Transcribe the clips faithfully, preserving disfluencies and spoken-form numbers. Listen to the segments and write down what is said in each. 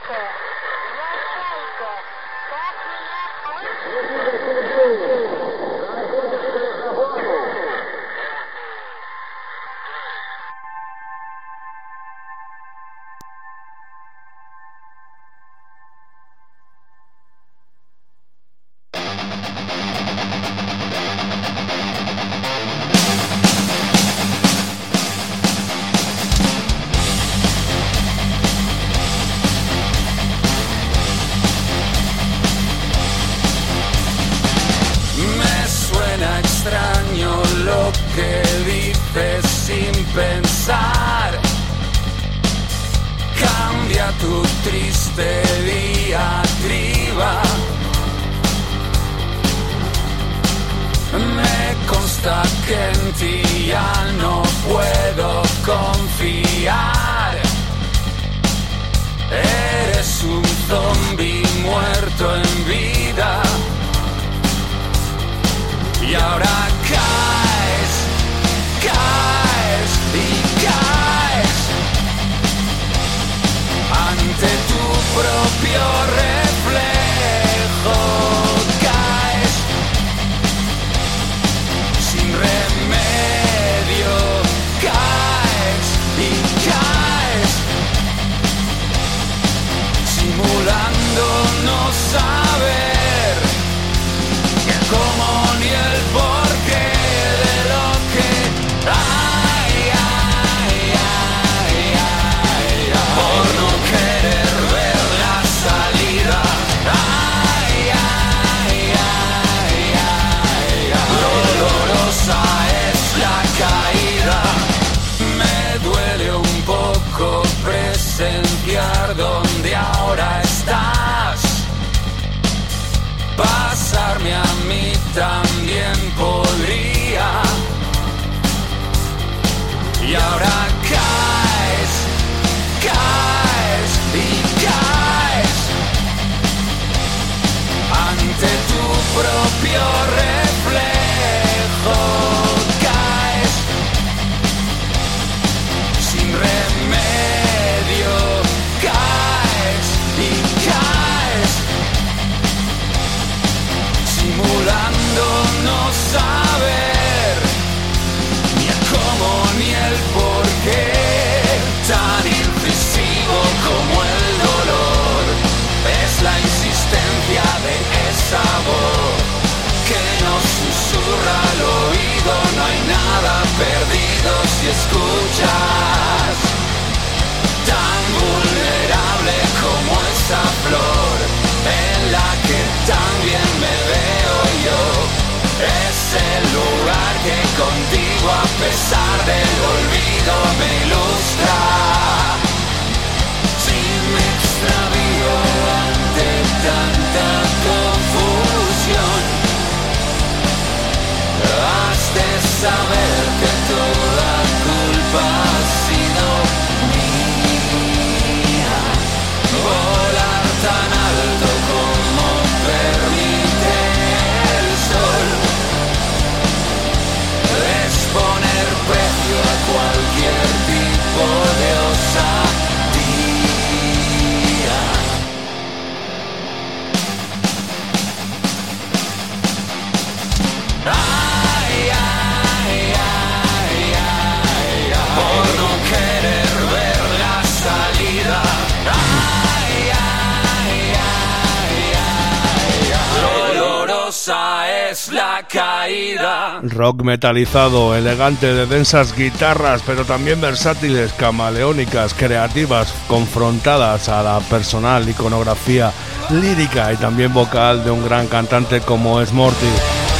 Rock metalizado, elegante, de densas guitarras, pero también versátiles, camaleónicas, creativas, confrontadas a la personal iconografía lírica y también vocal de un gran cantante como es Morty.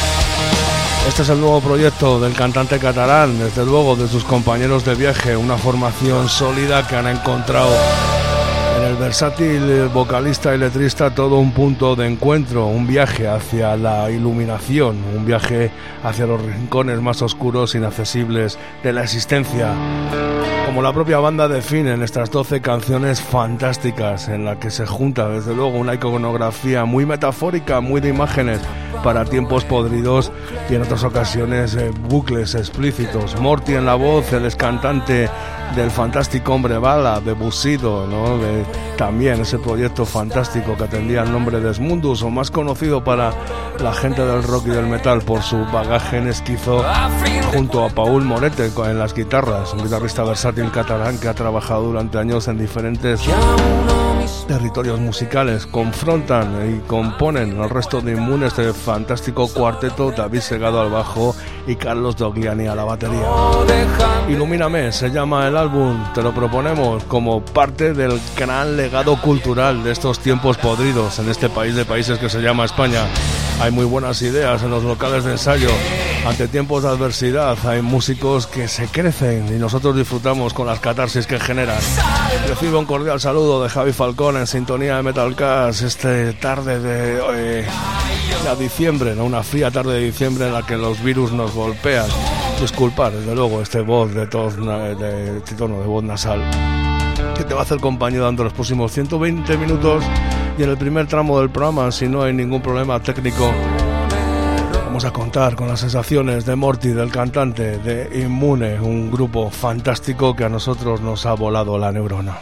Este es el nuevo proyecto del cantante catalán, desde luego de sus compañeros de viaje, una formación sólida que han encontrado en el versátil vocalista y letrista todo un punto de encuentro, un viaje hacia la iluminación, un viaje hacia los rincones más oscuros e inaccesibles de la existencia. Como la propia banda define en estas doce canciones fantásticas, en la que se junta desde luego una iconografía muy metafórica, muy de imágenes para tiempos podridos y en otras ocasiones eh, bucles explícitos. Morty en la voz, el ex cantante del fantástico Hombre Bala, de Busido, ¿no? De también ese proyecto fantástico que atendía el nombre de Smundus, o más conocido para la gente del rock y del metal por su bagaje en esquizo, junto a Paul Morete en las guitarras, un guitarrista versátil catalán que ha trabajado durante años en diferentes territorios musicales. Confrontan y componen el resto de Inmune este fantástico cuarteto: David Segado al bajo y Carlos Dogliani a la batería. Ilumíname se llama el álbum, te lo proponemos como parte del gran legado cultural de estos tiempos podridos en este país de países que se llama España. Hay muy buenas ideas en los locales de ensayo. Ante tiempos de adversidad hay músicos que se crecen y nosotros disfrutamos con las catarsis que generan. Recibo un cordial saludo de Javi Falcón en sintonía de Metalcast este tarde de, eh, de diciembre, ¿no? Una fría tarde de diciembre en la que los virus nos golpean. Disculpad, desde luego, este voz de, tos, de, de, este tono de voz nasal que te va a hacer compañía durante los próximos ciento veinte minutos, y en el primer tramo del programa, si no hay ningún problema técnico, vamos a contar con las sensaciones de Morty, del cantante de Inmune, un grupo fantástico que a nosotros nos ha volado la neurona.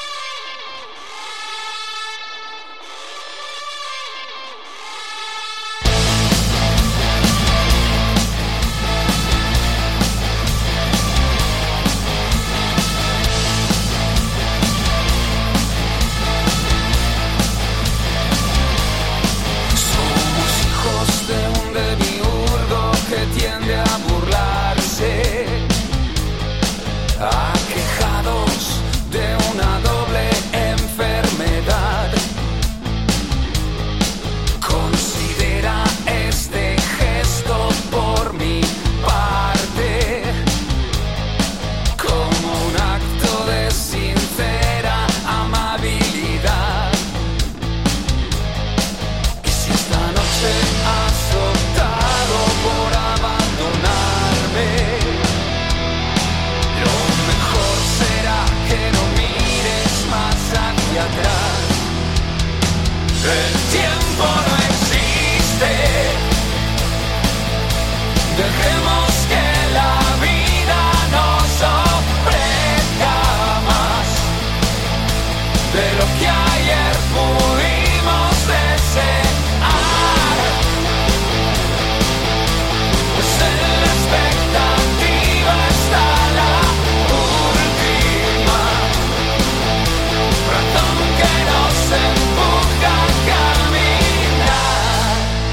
Aquejados de una doble enfermedad. Considera este gesto por mi parte como un acto de sincera amabilidad. Y si esta noche has optado por abandonarme, lo mejor será que no mires más hacia atrás. El tiempo no existe. Dejemos que la vida nos ofrezca más de lo que ayer pudimos desear. Pues en la expectativa está la última razón que nos empuja a caminar.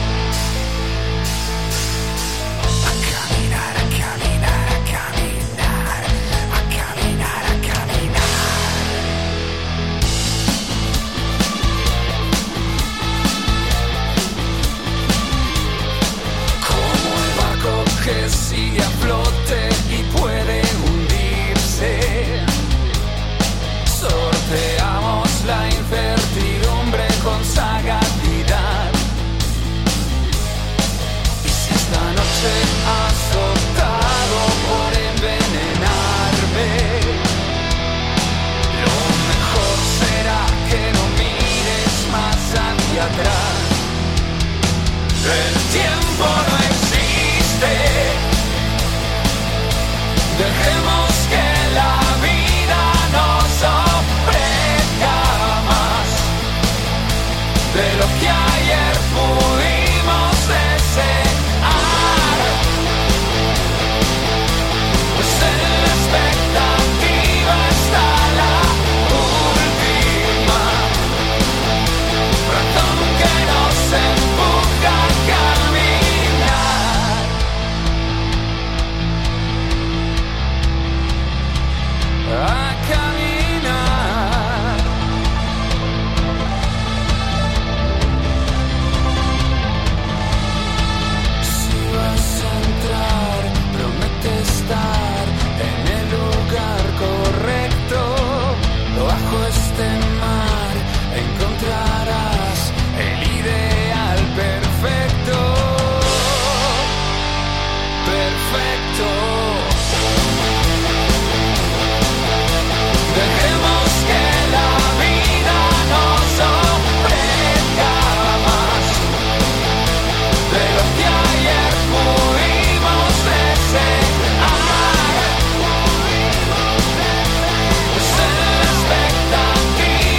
A caminar, a caminar, a caminar, a caminar, a caminar. Como el barco que sigue a flote y puede hundirse, sorteamos la incertidumbre con sagacidad. Y si esta noche has optado por envenenarme, lo mejor será que no mires más hacia atrás. El tiempo no existe. Dejemos que la vida nos ofrezca más de lo que ayer pudimos desear. Pues en la expectativa está la última razón que nos empuja a caminar. A caminar. Si vas a entrar, promete estar en el lugar correcto. Bajo este mar encontrarás el ideal perfecto. Perfecto. Dejemos que la vida nos ofrezca más de lo que ayer pudimos desear. Pues en la expectativa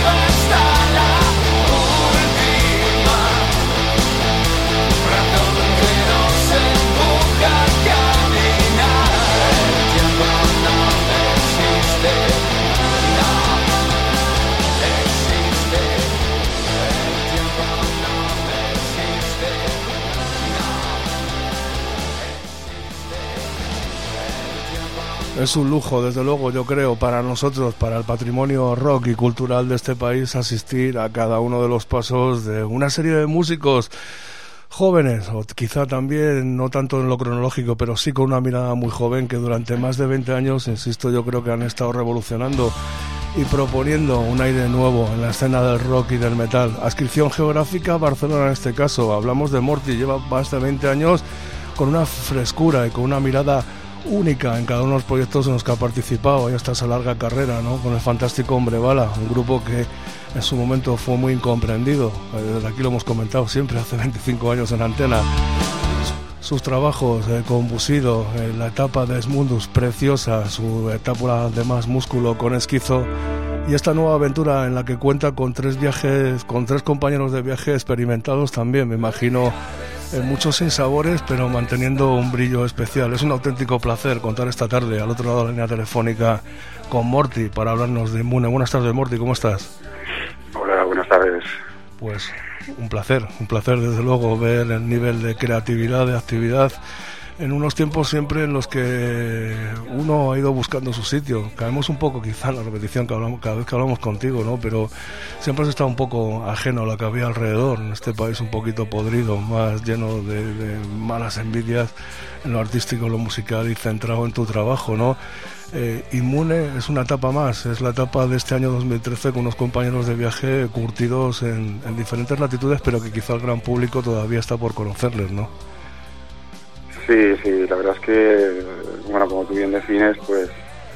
Es un lujo, desde luego, yo creo, para nosotros, para el patrimonio rock y cultural de este país, asistir a cada uno de los pasos de una serie de músicos jóvenes, o quizá también no tanto en lo cronológico, pero sí con una mirada muy joven, que durante más de veinte años, insisto, yo creo que han estado revolucionando y proponiendo un aire nuevo en la escena del rock y del metal. Adscripción geográfica, Barcelona en este caso. Hablamos de Morty, lleva más de veinte años con una frescura y con una mirada única en cada uno de los proyectos en los que ha participado y hasta esa larga carrera, ¿no? Con el fantástico Hombre Bala, un grupo que en su momento fue muy incomprendido. Desde aquí lo hemos comentado siempre, hace veinticinco años en Antena. Sus trabajos eh, con Busido, eh, la etapa de Esmundus, preciosa, su etapa de Más Músculo con Esquizo, y esta nueva aventura en la que cuenta con tres viajes, con tres compañeros de viaje experimentados también, me imagino, en muchos sinsabores, pero manteniendo un brillo especial. Es un auténtico placer contar esta tarde al otro lado de la línea telefónica con Morty para hablarnos de Inmune. Buenas tardes, Morty, ¿cómo estás? Hola, buenas tardes. Pues un placer, un placer desde luego ver el nivel de creatividad, de actividad en unos tiempos siempre en los que uno ha ido buscando su sitio. Caemos un poco quizá en la repetición que hablamos, cada vez que hablamos contigo, ¿no? Pero siempre has estado un poco ajeno a lo que había alrededor, en este país un poquito podrido, más lleno de, de malas envidias en lo artístico, en lo musical y centrado en tu trabajo, ¿no? Eh, Inmune es una etapa más, es la etapa de este año dos mil trece con unos compañeros de viaje curtidos en, en diferentes latitudes, pero que quizá el gran público todavía está por conocerles, ¿no? Sí, sí, la verdad es que, bueno, como tú bien defines, pues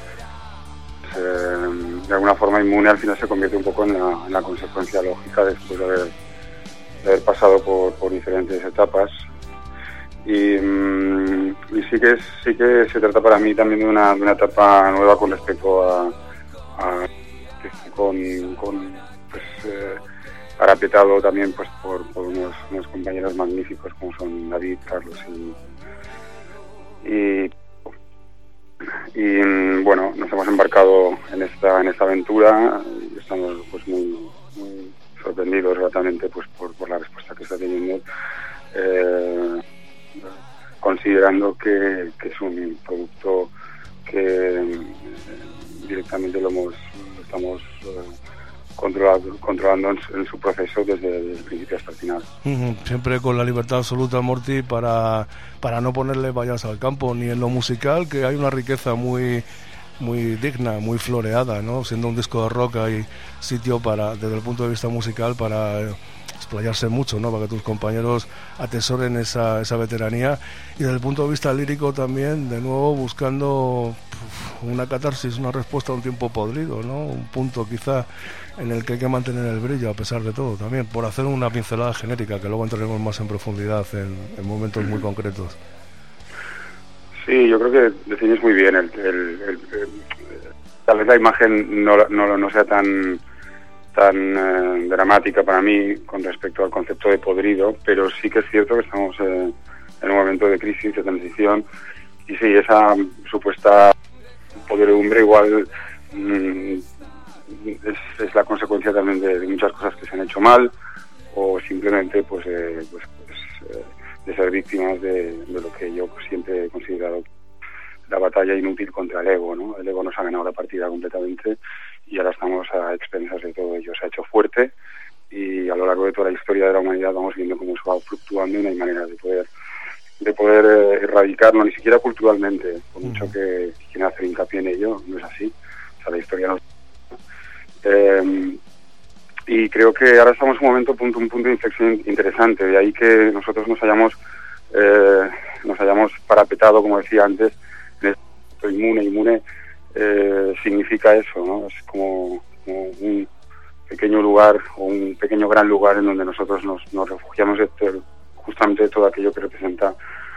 eh, de alguna forma Inmune al final se convierte un poco en la, en la consecuencia lógica después de haber, de haber pasado por, por diferentes etapas. Y, mm, y sí que sí que se trata para mí también de una, de una etapa nueva con respecto a, a con, con pues eh, parapetado también pues por, por unos, unos compañeros magníficos como son David, Carlos y y, y bueno, nos hemos embarcado en esta en esta aventura y estamos pues muy, muy sorprendidos realmente pues por, por la respuesta que está teniendo, eh, considerando que, que es un producto que eh, directamente lo hemos lo estamos eh, controlado, controlando en su, en su proceso desde el principio hasta el final. Uh-huh. Siempre con la libertad absoluta, Morty, para, para no ponerle vallas al campo, ni en lo musical, que hay una riqueza muy muy digna, muy floreada, ¿no? Siendo un disco de rock hay sitio para, desde el punto de vista musical, para explayarse mucho, ¿no? Para que tus compañeros atesoren esa, esa veteranía, y desde el punto de vista lírico también, de nuevo buscando una catarsis, una respuesta a un tiempo podrido, ¿no? Un punto quizá en el que hay que mantener el brillo a pesar de todo también, por hacer una pincelada genérica que luego entraremos más en profundidad en, en momentos muy concretos. Sí, yo creo que defines muy bien el, el, el, el, tal vez la imagen no, no, no sea tan tan eh, dramática para mí con respecto al concepto de podrido, pero sí que es cierto que estamos eh, en un momento de crisis, de transición, y sí, esa supuesta podredumbre igual mmm, es, es la consecuencia también de, de muchas cosas que se han hecho mal, o simplemente pues, eh, pues, pues eh, de ser víctimas de, de lo que yo siempre he considerado la batalla inútil contra el ego, ¿no? El ego nos ha ganado la partida completamente y ahora estamos a expensas de todo ello. Se ha hecho fuerte y a lo largo de toda la historia de la humanidad vamos viendo cómo se va fluctuando y no hay manera de poder de poder eh, erradicarlo, ni siquiera culturalmente, por mucho que quieran hacer hincapié en ello, no es así. O sea, la historia no... Eh, y creo que ahora estamos en un momento, punto, un punto de inflexión interesante, de ahí que nosotros nos hayamos eh, nos hayamos parapetado, como decía antes, en esto inmune. Inmune eh, significa eso, ¿no? Es como, como un pequeño lugar o un pequeño gran lugar en donde nosotros nos, nos refugiamos de, justamente de todo aquello que representa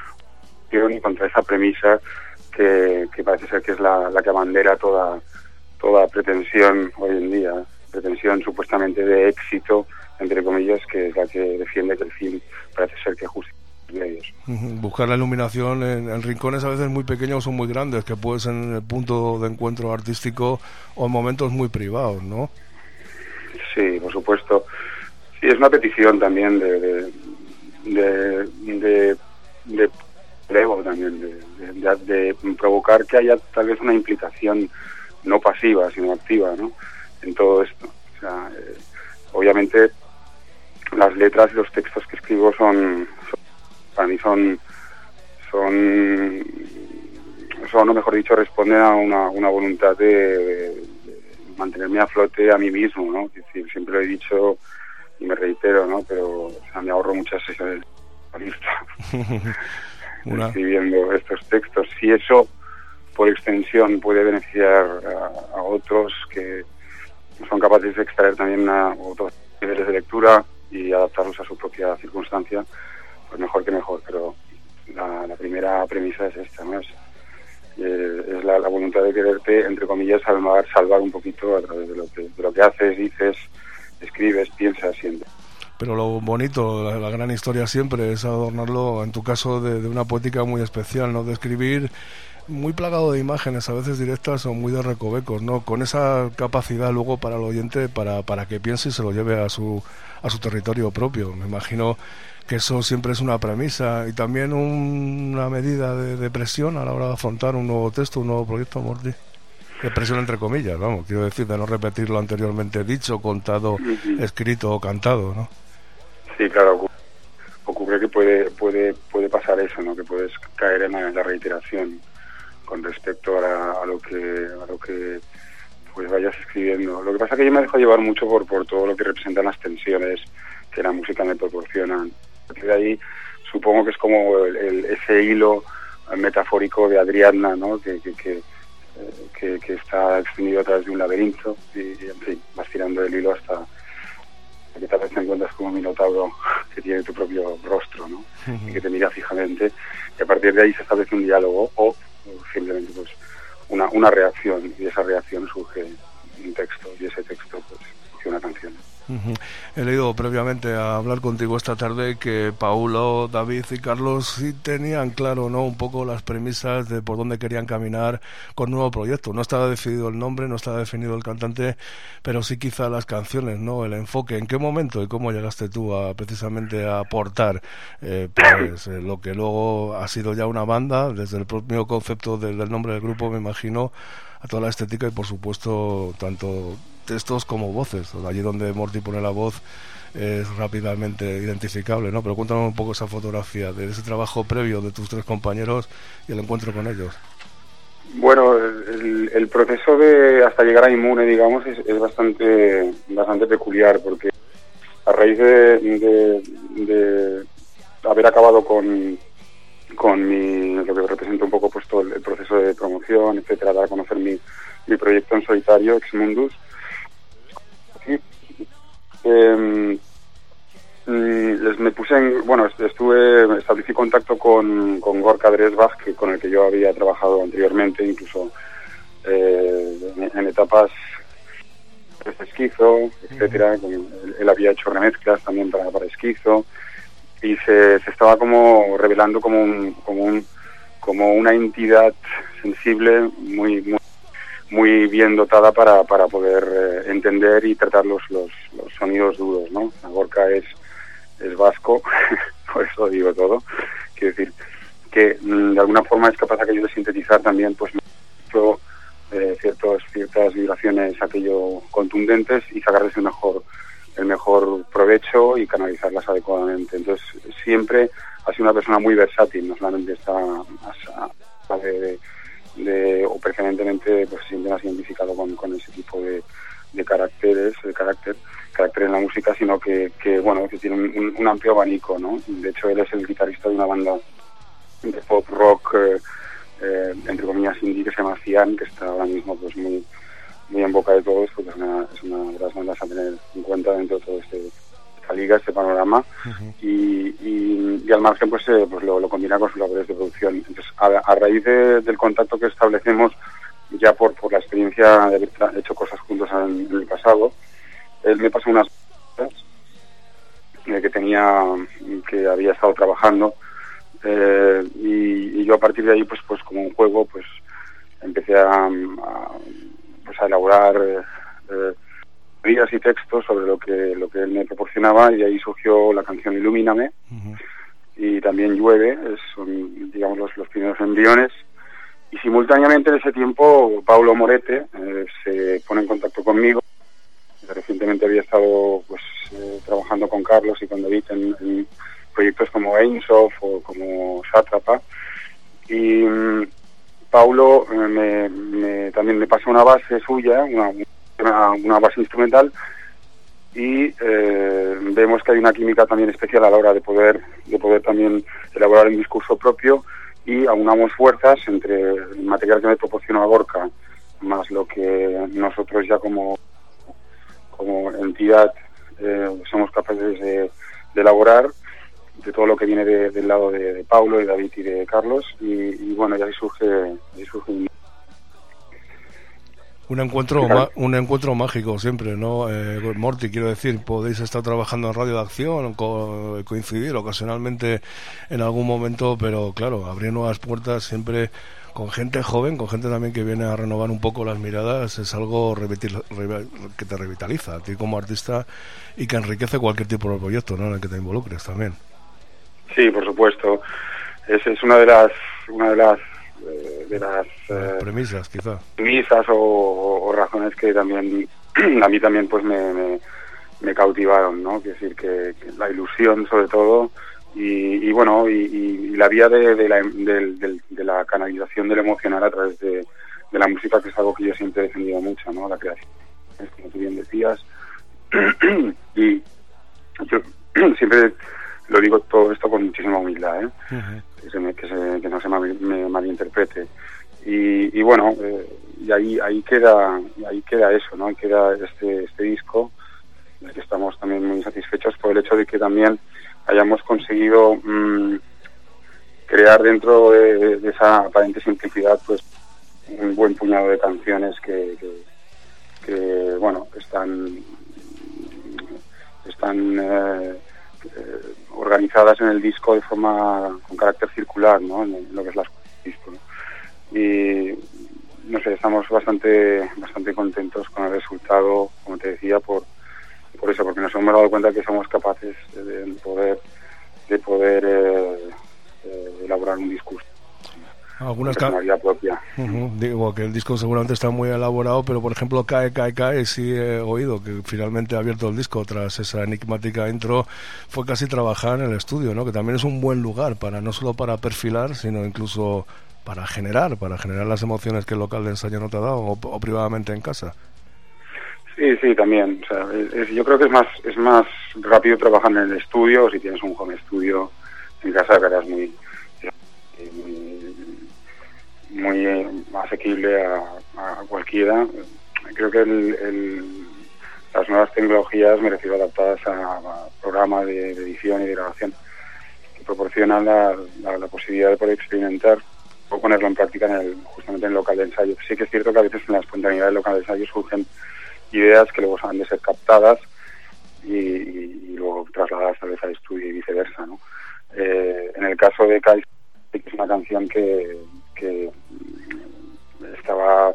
y contra esa premisa que, que parece ser que es la, la que abandera toda toda pretensión hoy en día, pretensión supuestamente de éxito, entre comillas, que es la que defiende que el fin parece ser que justifica los medios. Buscar la iluminación en, en rincones a veces muy pequeños o muy grandes, que puede ser en el punto de encuentro artístico o en momentos muy privados, ¿no? Sí, por supuesto. Sí, es una petición también de de, de, de, de ego también, de, de, de, de provocar que haya tal vez una implicación no pasiva, sino activa, ¿no?, en todo esto. O sea, eh, obviamente las letras y los textos que escribo son, son para mí son, son, son, o mejor dicho, responden a una, una voluntad de, de, de mantenerme a flote a mí mismo, ¿no? Es decir, siempre lo he dicho y me reitero, ¿no?, pero o sea, me ahorro muchas sesiones una... escribiendo estos textos. Si eso, por extensión, puede beneficiar a, a otros que son capaces de extraer también a otros niveles de lectura y adaptarlos a su propia circunstancia, pues mejor que mejor. Pero la, la primera premisa es esta, ¿no? Es, eh, es la, la voluntad de quererte, entre comillas, salvar, salvar un poquito a través de lo que, de lo que haces, dices, escribes, piensas, sientes. Pero lo bonito, la, la gran historia siempre es adornarlo, en tu caso, de, de una poética muy especial, ¿no?, de escribir muy plagado de imágenes, a veces directas o muy de recovecos, ¿no?, con esa capacidad luego para el oyente para, para que piense y se lo lleve a su, a su territorio propio. Me imagino que eso siempre es una premisa y también un, una medida de, de presión a la hora de afrontar un nuevo texto, un nuevo proyecto, Morty. De presión entre comillas, vamos, quiero decir, de no repetir lo anteriormente dicho, contado, uh-huh. escrito o cantado, ¿no? Sí, claro, ocurre que puede puede puede pasar eso, ¿no?, que puedes caer en la, en la reiteración con respecto a, la, a lo que a lo que pues vayas escribiendo. Lo que pasa es que yo me dejo llevar mucho por por todo lo que representan las tensiones que la música me proporciona. A partir de ahí supongo que es como el, el, ese hilo metafórico de Adriana, ¿no?, que que, que Que, que está extendido a través de un laberinto y, y en fin, vas tirando el hilo hasta que tal vez te encuentras como un minotauro que tiene tu propio rostro, ¿no? Uh-huh. Y que te mira fijamente, y a partir de ahí se establece un diálogo o, o simplemente pues una, una reacción, y de esa reacción surge un texto, y ese texto pues surge una canción. Uh-huh. He leído previamente a hablar contigo esta tarde que Paulo, David y Carlos sí tenían claro, ¿no?, un poco las premisas de por dónde querían caminar con nuevo proyecto. No estaba decidido el nombre, no estaba definido el cantante, pero sí quizá las canciones, ¿no?, el enfoque. ¿En qué momento y cómo llegaste tú a precisamente a aportar eh, pues eh, lo que luego ha sido ya una banda, desde el propio concepto del, del nombre del grupo, me imagino, a toda la estética y por supuesto tanto textos como voces? Allí donde Morty pone la voz es rápidamente identificable, ¿no? Pero cuéntanos un poco esa fotografía de ese trabajo previo de tus tres compañeros y el encuentro con ellos. Bueno, el, el proceso de hasta llegar a Inmune, digamos, es, es bastante bastante peculiar, porque a raíz de, de, de haber acabado con con mi, lo que representa un poco pues todo el, el proceso de promoción, etcétera, dar a conocer mi, mi proyecto en solitario, Exmundus. Sí. Eh, les me puse en, bueno, estuve, establecí contacto con, con Gorka Dresbach, que con el que yo había trabajado anteriormente, incluso eh, en, en etapas de Esquizo, etcétera. Uh-huh. Él, él había hecho remezclas también para, para Esquizo, y se, se estaba como revelando como un, como un, como una entidad sensible muy, muy, muy bien dotada para, para poder eh, entender y tratar los, los, los sonidos duros, ¿no? Gorka es es vasco, por eso digo todo. Quiero decir que de alguna forma es capaz aquello de sintetizar también pues eh, ciertos, ciertas vibraciones aquello contundentes y sacarles el mejor el mejor provecho y canalizarlas adecuadamente. Entonces siempre ha sido una persona muy versátil, no solamente está más de, de, de o preferentemente pues siempre más identificado con, con ese tipo de, de caracteres, de carácter carácter en la música, sino que, que bueno, que tiene un, un amplio abanico, ¿no? De hecho, él es el guitarrista de una banda de pop rock, eh, eh, entre comillas indie, que se llama Cian, que está ahora mismo pues muy muy en boca de todos, porque es una, es una de las bandas a tener en cuenta dentro de todo este esta liga, este panorama. Uh-huh. y, y, y al margen pues, eh, pues lo, lo combina con sus labores de producción. Entonces, a, a raíz de, del contacto que establecemos, ya por, por la experiencia de haber hecho cosas juntos en, en el pasado, él me pasó unas cosas eh, que tenía, que había estado trabajando, eh, y, y yo a partir de ahí, pues, pues como un juego, pues empecé a, a, pues, a elaborar eh, guías y textos sobre lo que lo que él me proporcionaba, y de ahí surgió la canción Ilumíname, uh-huh. y también Llueve, es, son digamos los, los primeros embriones. Y simultáneamente en ese tiempo Paulo Morete eh, se pone en contacto conmigo. Recientemente había estado pues eh, trabajando con Carlos y con David en, en proyectos como Ainsoft o como Sátrapa, y um, Paulo eh, me, me, también me pasó una base suya, una, una, una base instrumental, y eh, vemos que hay una química también especial a la hora de poder de poder también elaborar un discurso propio, y aunamos fuerzas entre el material que me proporcionó Gorka más lo que nosotros ya como como entidad eh, somos capaces de, de elaborar, de todo lo que viene de, del lado de, de Paulo, de David y de Carlos, y, y bueno, ya ahí surge, ahí surge un... Un encuentro, ma- un encuentro mágico siempre, ¿no? Eh, Morty, quiero decir, podéis estar trabajando en Radio de Acción, co- coincidir ocasionalmente en algún momento, pero claro, abrir nuevas puertas siempre con gente joven, con gente también que viene a renovar un poco las miradas, es algo revitil- re- que te revitaliza a ti como artista y que enriquece cualquier tipo de proyecto, ¿no?, en el que te involucres también. Sí, por supuesto. Es, es una de las una de las eh, de las eh, premisas, quizá. Premisas o, o, o razones que también a mí también pues me, me, me cautivaron, ¿no? Quiero decir que, que la ilusión sobre todo y, y bueno y, y la vía de, de, la, de, de, de la canalización del emocional a través de, de la música, que es algo que yo siempre he defendido mucho, ¿no? La creación, como tú bien decías. Y yo siempre lo digo todo esto con muchísima humildad, ¿eh? Uh-huh. que, se me, que, se, que no se me, me malinterprete. Y, y bueno, eh, y ahí ahí queda ahí queda eso, ¿no? Ahí queda este este disco, del que estamos también muy satisfechos por el hecho de que también hayamos conseguido mmm, crear dentro de, de esa aparente simplicidad, pues un buen puñado de canciones que, que, que bueno, están están eh, eh, organizadas en el disco de forma con carácter circular, ¿no? En lo que es la disco, ¿no? Y no sé, estamos bastante bastante contentos con el resultado, como te decía, por por eso, porque nos hemos dado cuenta que somos capaces de, de poder de poder eh, eh, elaborar un discurso. Algunas personalidad propia. Uh-huh. Digo que el disco seguramente está muy elaborado, pero por ejemplo Cae, Cae, Cae sí he oído que finalmente ha abierto el disco tras esa enigmática intro, fue casi trabajar en el estudio, ¿no? Que también es un buen lugar para no solo para perfilar, sino incluso para generar, para generar las emociones que el local de ensayo no te ha dado, o, o privadamente en casa. Sí, sí, también. O sea, es, es, yo creo que es más es más rápido trabajar en el estudio, o si tienes un home studio en casa, que eres muy muy, muy eh, asequible a, a cualquiera. Creo que el, el, las nuevas tecnologías, me refiero adaptadas a, a programas de, de edición y de grabación, que proporcionan la, la, la posibilidad de poder experimentar o ponerlo en práctica en el, justamente en el local de ensayo. Sí que es cierto que a veces en la espontaneidad del local de ensayo surgen ideas que luego han de ser captadas y, y, y luego trasladadas tal vez al estudio y viceversa, ¿no? Eh, en el caso de Kai, es una canción que, que estaba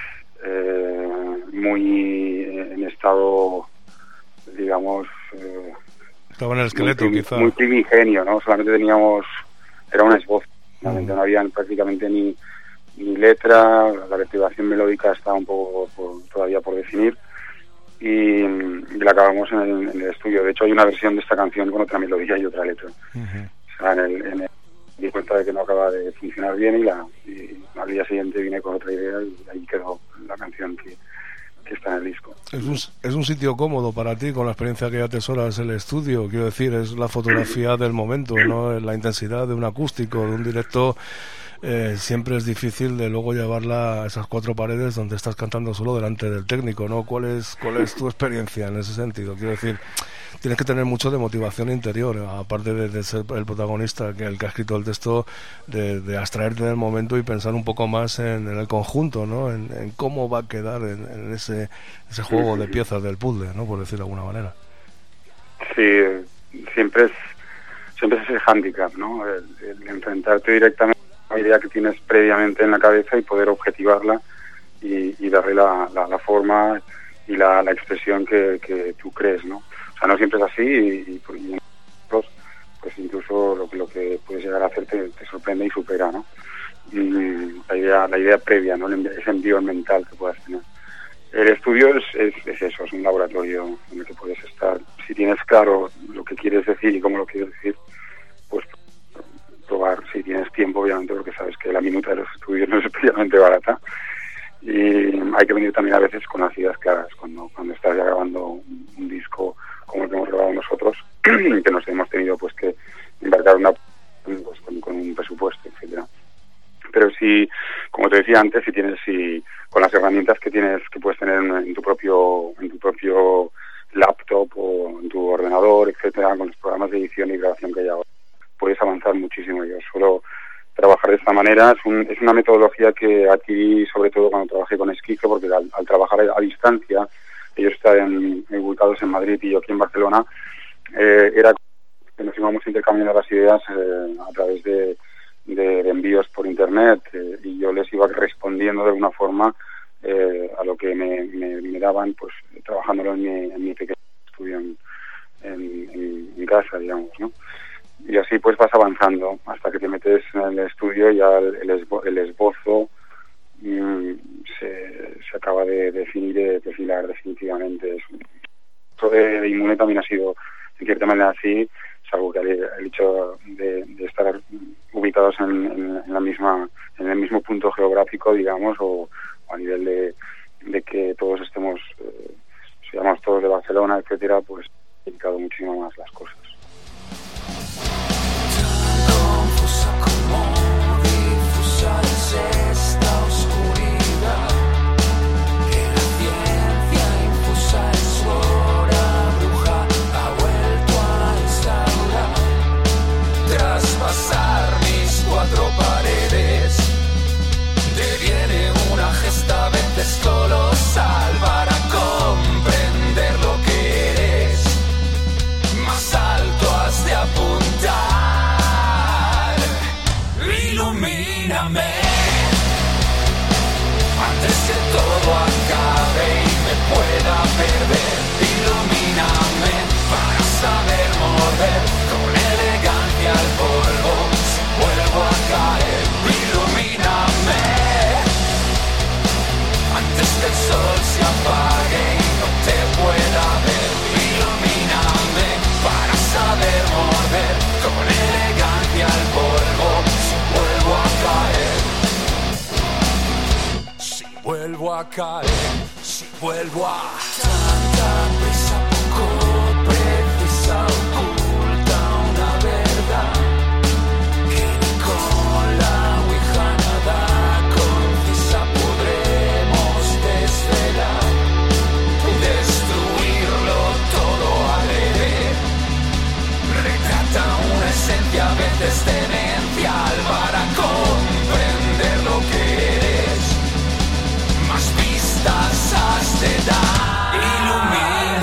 eh, muy en estado, digamos, eh, estaba en el esqueleto, muy, quizá muy primigenio, ¿no? Solamente teníamos, era una esbozo, uh-huh. No había prácticamente ni, ni letra, la vertebración melódica estaba un poco por, todavía por definir. Y, y la acabamos en el, en el estudio. De hecho, hay una versión de esta canción con otra melodía y otra letra. Uh-huh. O sea, en el, en el, me di cuenta de que no acaba de funcionar bien y, la, y al día siguiente vine con otra idea y ahí quedó la canción que, que está en el disco. Es un, es un sitio cómodo para ti, con la experiencia que ya atesoras el estudio. Quiero decir, es la fotografía del momento, ¿no? La intensidad de un acústico, de un directo. Eh, siempre es difícil de luego llevarla a esas cuatro paredes donde estás cantando solo delante del técnico, ¿no? ¿Cuál es, cuál es tu experiencia en ese sentido? Quiero decir, tienes que tener mucho de motivación interior, aparte de, de ser el protagonista, que el que ha escrito el texto, de, de abstraerte del momento y pensar un poco más en, en el conjunto, ¿no? En, en cómo va a quedar en, en ese, ese juego de piezas del puzzle, ¿no? Por decirlo de alguna manera. Sí, siempre es, siempre es ese hándicap, ¿no? El, el enfrentarte directamente a la idea que tienes previamente en la cabeza y poder objetivarla y, y darle la, la, la forma y la, la expresión que, que tú crees, ¿no? O sea, no siempre es así y, y, y nosotros, pues pues incluso lo, lo que puedes llegar a hacer te, te sorprende y supera, ¿no? Y la idea, la idea previa, ¿no? Ese envío mental que puedas tener. El estudio es, es, es eso, es un laboratorio en el que puedes estar. Si tienes claro lo que quieres decir y cómo lo quieres decir, pues probar, si tienes tiempo, obviamente, porque sabes que la minuta de los estudios no es especialmente barata. Y hay que venir también a veces con las ideas claras, cuando, cuando estás ya grabando un, un disco como el que hemos grabado nosotros, que nos hemos tenido pues que embarcar una, pues, con, con un presupuesto, etcétera. Pero si, como te decía antes, si tienes, si con las herramientas que tienes, que puedes tener en, en tu propio, en tu propio laptop o en tu ordenador, etcétera, con los programas de edición y grabación que hay ahora, puedes avanzar muchísimo. Yo suelo trabajar de esta manera. Es, un, es una metodología que aquí, sobre todo cuando trabajé con Esquizo, porque al, al trabajar a, a distancia, ellos están ubicados en Madrid y yo aquí en Barcelona, eh, era que nos íbamos intercambiando las ideas eh, a través de De, de envíos por internet eh, y yo les iba respondiendo de alguna forma eh, a lo que me, me, me daban, pues trabajándolo en mi, en mi pequeño estudio en, en, en, en casa, digamos, ¿no? Y así pues vas avanzando hasta que te metes en el estudio y ya el, el, esbo, el esbozo mmm, se, se acaba de definir, de perfilar definitivamente. Esto de, de Inmune también ha sido en cierta manera así, salvo que el, el hecho de, de estar ubicados en, en, en la misma en el mismo punto geográfico, digamos, o, o a nivel de, de que todos estemos, eh, seamos todos de Barcelona, etcétera, pues ha indicado muchísimo más las cosas. Pasar mis cuatro paredes, deviene una gesta a veces colosal para comprender lo que eres. Más alto has de apuntar. Ilumíname antes que todo acabe y me pueda perder. Ilumíname para saber morder con elegancia al polvo si vuelvo a caer. Ilumíname antes que el sol se apague y no te pueda ver. Ilumíname para saber morder con elegancia al polvo si vuelvo a caer. Si vuelvo a caer, si vuelvo a tanta prisa poco precisa oculta una verdad que ni con la ouija nada concisa podremos desvelar, destruirlo todo adrede. Retrata una esencia a veces demencial para comprender lo que eres. Más pistas has de dar. Ilumina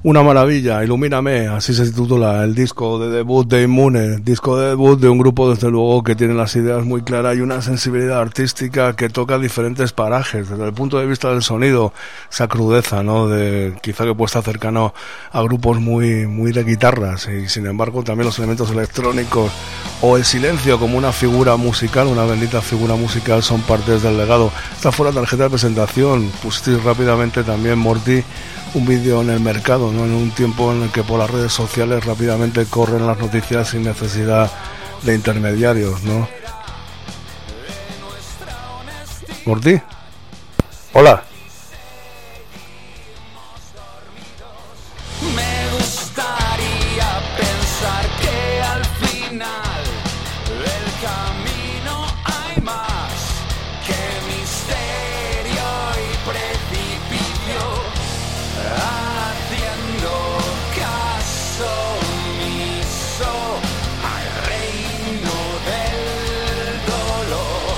Una maravilla, Ilumíname, así se titula el disco de debut de Inmune, disco de debut de un grupo desde luego que tiene las ideas muy claras y una sensibilidad artística que toca diferentes parajes, desde el punto de vista del sonido, esa crudeza, ¿no? De quizá que puede estar cercano a grupos muy, muy de guitarras y sin embargo también los elementos electrónicos o el silencio como una figura musical, una bendita figura musical son partes del legado. Esta fue la tarjeta de presentación, pusisteis rápidamente también, Morty, un vídeo en el mercado, ¿no? En un tiempo en el que por las redes sociales rápidamente corren las noticias sin necesidad de intermediarios, ¿no? Morty, hola. Me gustaría pensar que al final del camino hay más que misterio y precipicio, haciendo caso omiso al reino del dolor.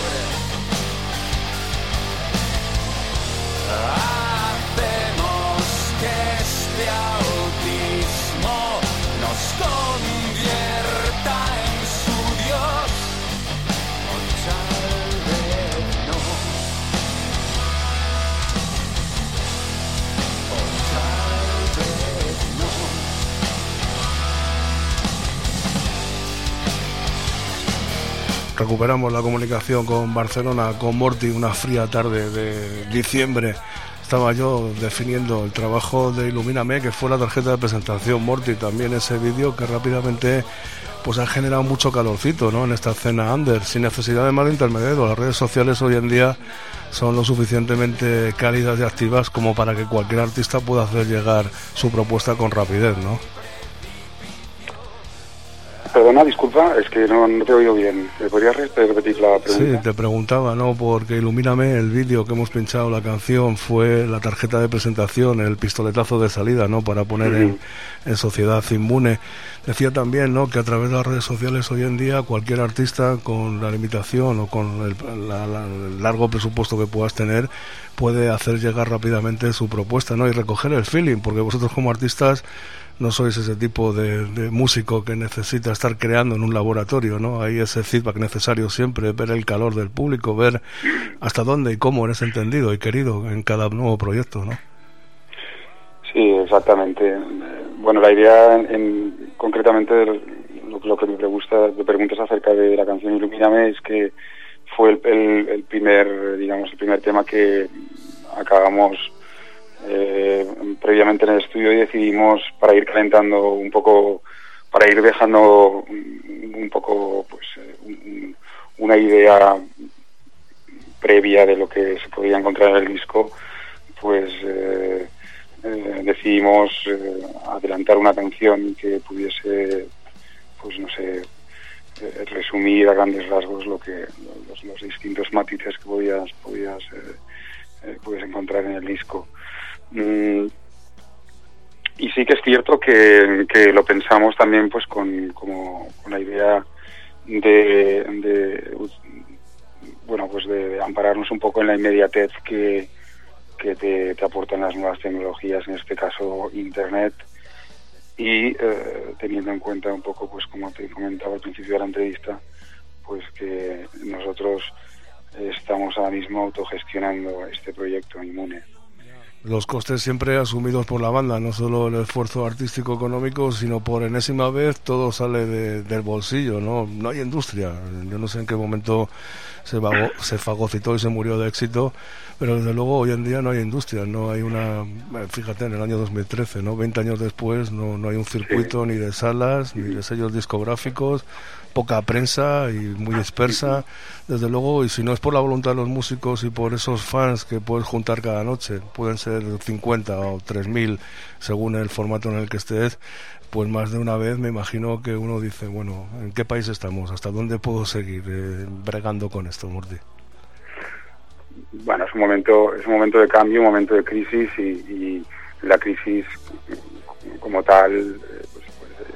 Hacemos que este autismo nos convierta en su Dios, o tal vez no, o tal vez no. Recuperamos la comunicación con Barcelona, con Morty, una fría tarde de diciembre. Estaba yo definiendo el trabajo de Ilumíname, que fue la tarjeta de presentación. Morty, también ese vídeo que rápidamente pues ha generado mucho calorcito, ¿no? En esta escena under, sin necesidad de más intermediarios. Las redes sociales hoy en día son lo suficientemente cálidas y activas como para que cualquier artista pueda hacer llegar su propuesta con rapidez, ¿no? Perdona, disculpa, es que no, no te he oído bien. ¿Me podrías repetir la pregunta? Sí, te preguntaba, ¿no? Porque Ilumíname, el vídeo que hemos pinchado, la canción, fue la tarjeta de presentación, el pistoletazo de salida, ¿no? Para poner uh-huh. en, en sociedad Inmune. Decía también, ¿no? Que a través de las redes sociales hoy en día cualquier artista con la limitación o con el, la, la, el largo presupuesto que puedas tener puede hacer llegar rápidamente su propuesta, ¿no? Y recoger el feeling, porque vosotros como artistas no sois ese tipo de, de músico que necesita estar creando en un laboratorio, ¿no? Hay ese feedback necesario siempre, ver el calor del público, ver hasta dónde y cómo eres entendido y querido en cada nuevo proyecto, ¿no? Sí, exactamente. Bueno, la idea en, en concretamente lo, lo que me pregunta, me preguntas acerca de la canción Ilumíname es que fue el, el, el primer, digamos, el primer tema que acabamos Eh, previamente en el estudio y decidimos, para ir calentando un poco, para ir dejando un poco pues un, una idea previa de lo que se podía encontrar en el disco, pues eh, eh, decidimos eh, adelantar una canción que pudiese, pues no sé, eh, resumir a grandes rasgos lo que los, los distintos matices que podías podías eh, eh, puedes encontrar en el disco. Mm, y sí que es cierto que, que lo pensamos también pues con, como, con la idea de, de bueno pues de, de ampararnos un poco en la inmediatez que, que te, te aportan las nuevas tecnologías, en este caso internet, y eh, teniendo en cuenta un poco, pues como te comentaba al principio de la entrevista, pues que nosotros estamos ahora mismo autogestionando este proyecto Inmune. Los costes siempre asumidos por la banda, no solo el esfuerzo artístico económico, sino por enésima vez todo sale de, del bolsillo, ¿no? No hay industria. Yo no sé en qué momento se, vago, se fagocitó y se murió de éxito, pero desde luego hoy en día no hay industria, no hay una... Fíjate, en el año dos mil trece, ¿no? veinte años después no, no hay un circuito sí. ni de salas, ni de sellos discográficos, poca prensa y muy dispersa, desde luego, y si no es por la voluntad de los músicos y por esos fans que puedes juntar cada noche, pueden ser cincuenta o tres mil según el formato en el que estés, pues más de una vez me imagino que uno dice, bueno, ¿en qué país estamos? ¿Hasta dónde puedo seguir eh, bregando con esto, Morty? Bueno, es un momento, es un momento de cambio, un momento de crisis y, y la crisis como tal pues, pues,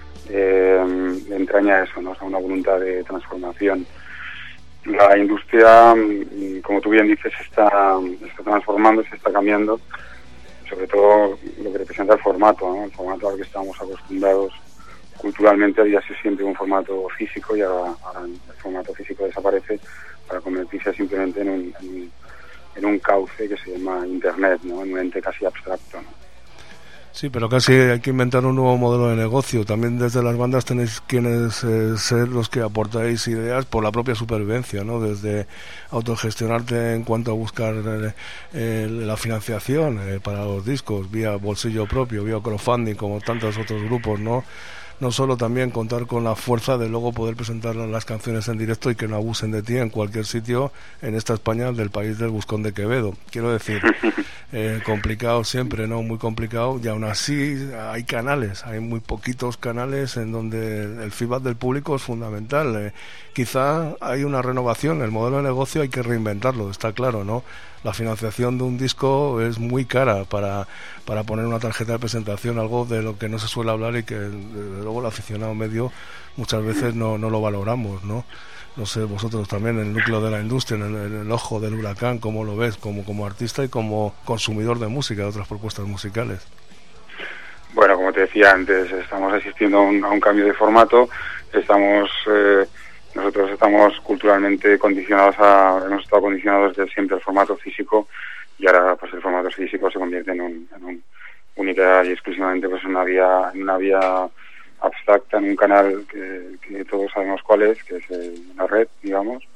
eh, entraña eso, ¿no? O sea, una voluntad de transformación. La industria, como tú bien dices, está, está transformando, se está cambiando. sobre todo lo que representa el formato, ¿no? El formato al que estamos acostumbrados culturalmente había sido siempre un formato físico y ahora, ahora el formato físico desaparece para convertirse simplemente en un, en un, en un cauce que se llama Internet, ¿no? En un ente casi abstracto, ¿no? Sí, pero casi hay que inventar un nuevo modelo de negocio. También desde las bandas tenéis quienes eh, ser los que aportáis ideas por la propia supervivencia, ¿no? Desde autogestionarte en cuanto a buscar eh, eh, la financiación eh, para los discos, vía bolsillo propio, vía crowdfunding, como tantos otros grupos, ¿no? No solo también contar con la fuerza de luego poder presentar las canciones en directo y que no abusen de ti en cualquier sitio en esta España del país del Buscón de Quevedo. Quiero decir, eh, complicado siempre, ¿no? Muy complicado, y aún así hay canales, hay muy poquitos canales en donde el feedback del público es fundamental. Eh, quizá hay una renovación, el modelo de negocio hay que reinventarlo, está claro, ¿no? La financiación de un disco es muy cara para, para poner una tarjeta de presentación, algo de lo que no se suele hablar y que desde luego el aficionado medio muchas veces no, no lo valoramos, ¿no? No sé, vosotros también, en el núcleo de la industria, en el, en el ojo del huracán, ¿cómo lo ves como, como artista y como consumidor de música, de otras propuestas musicales? Bueno, como te decía antes, estamos asistiendo a un, a un cambio de formato, estamos... Eh, Nosotros estamos culturalmente condicionados a, hemos estado condicionados desde siempre al formato físico y ahora pues el formato físico se convierte en un, en un única y exclusivamente pues en una vía, en una vía abstracta, en un canal que, que todos sabemos cuál es, que es el, la red, digamos.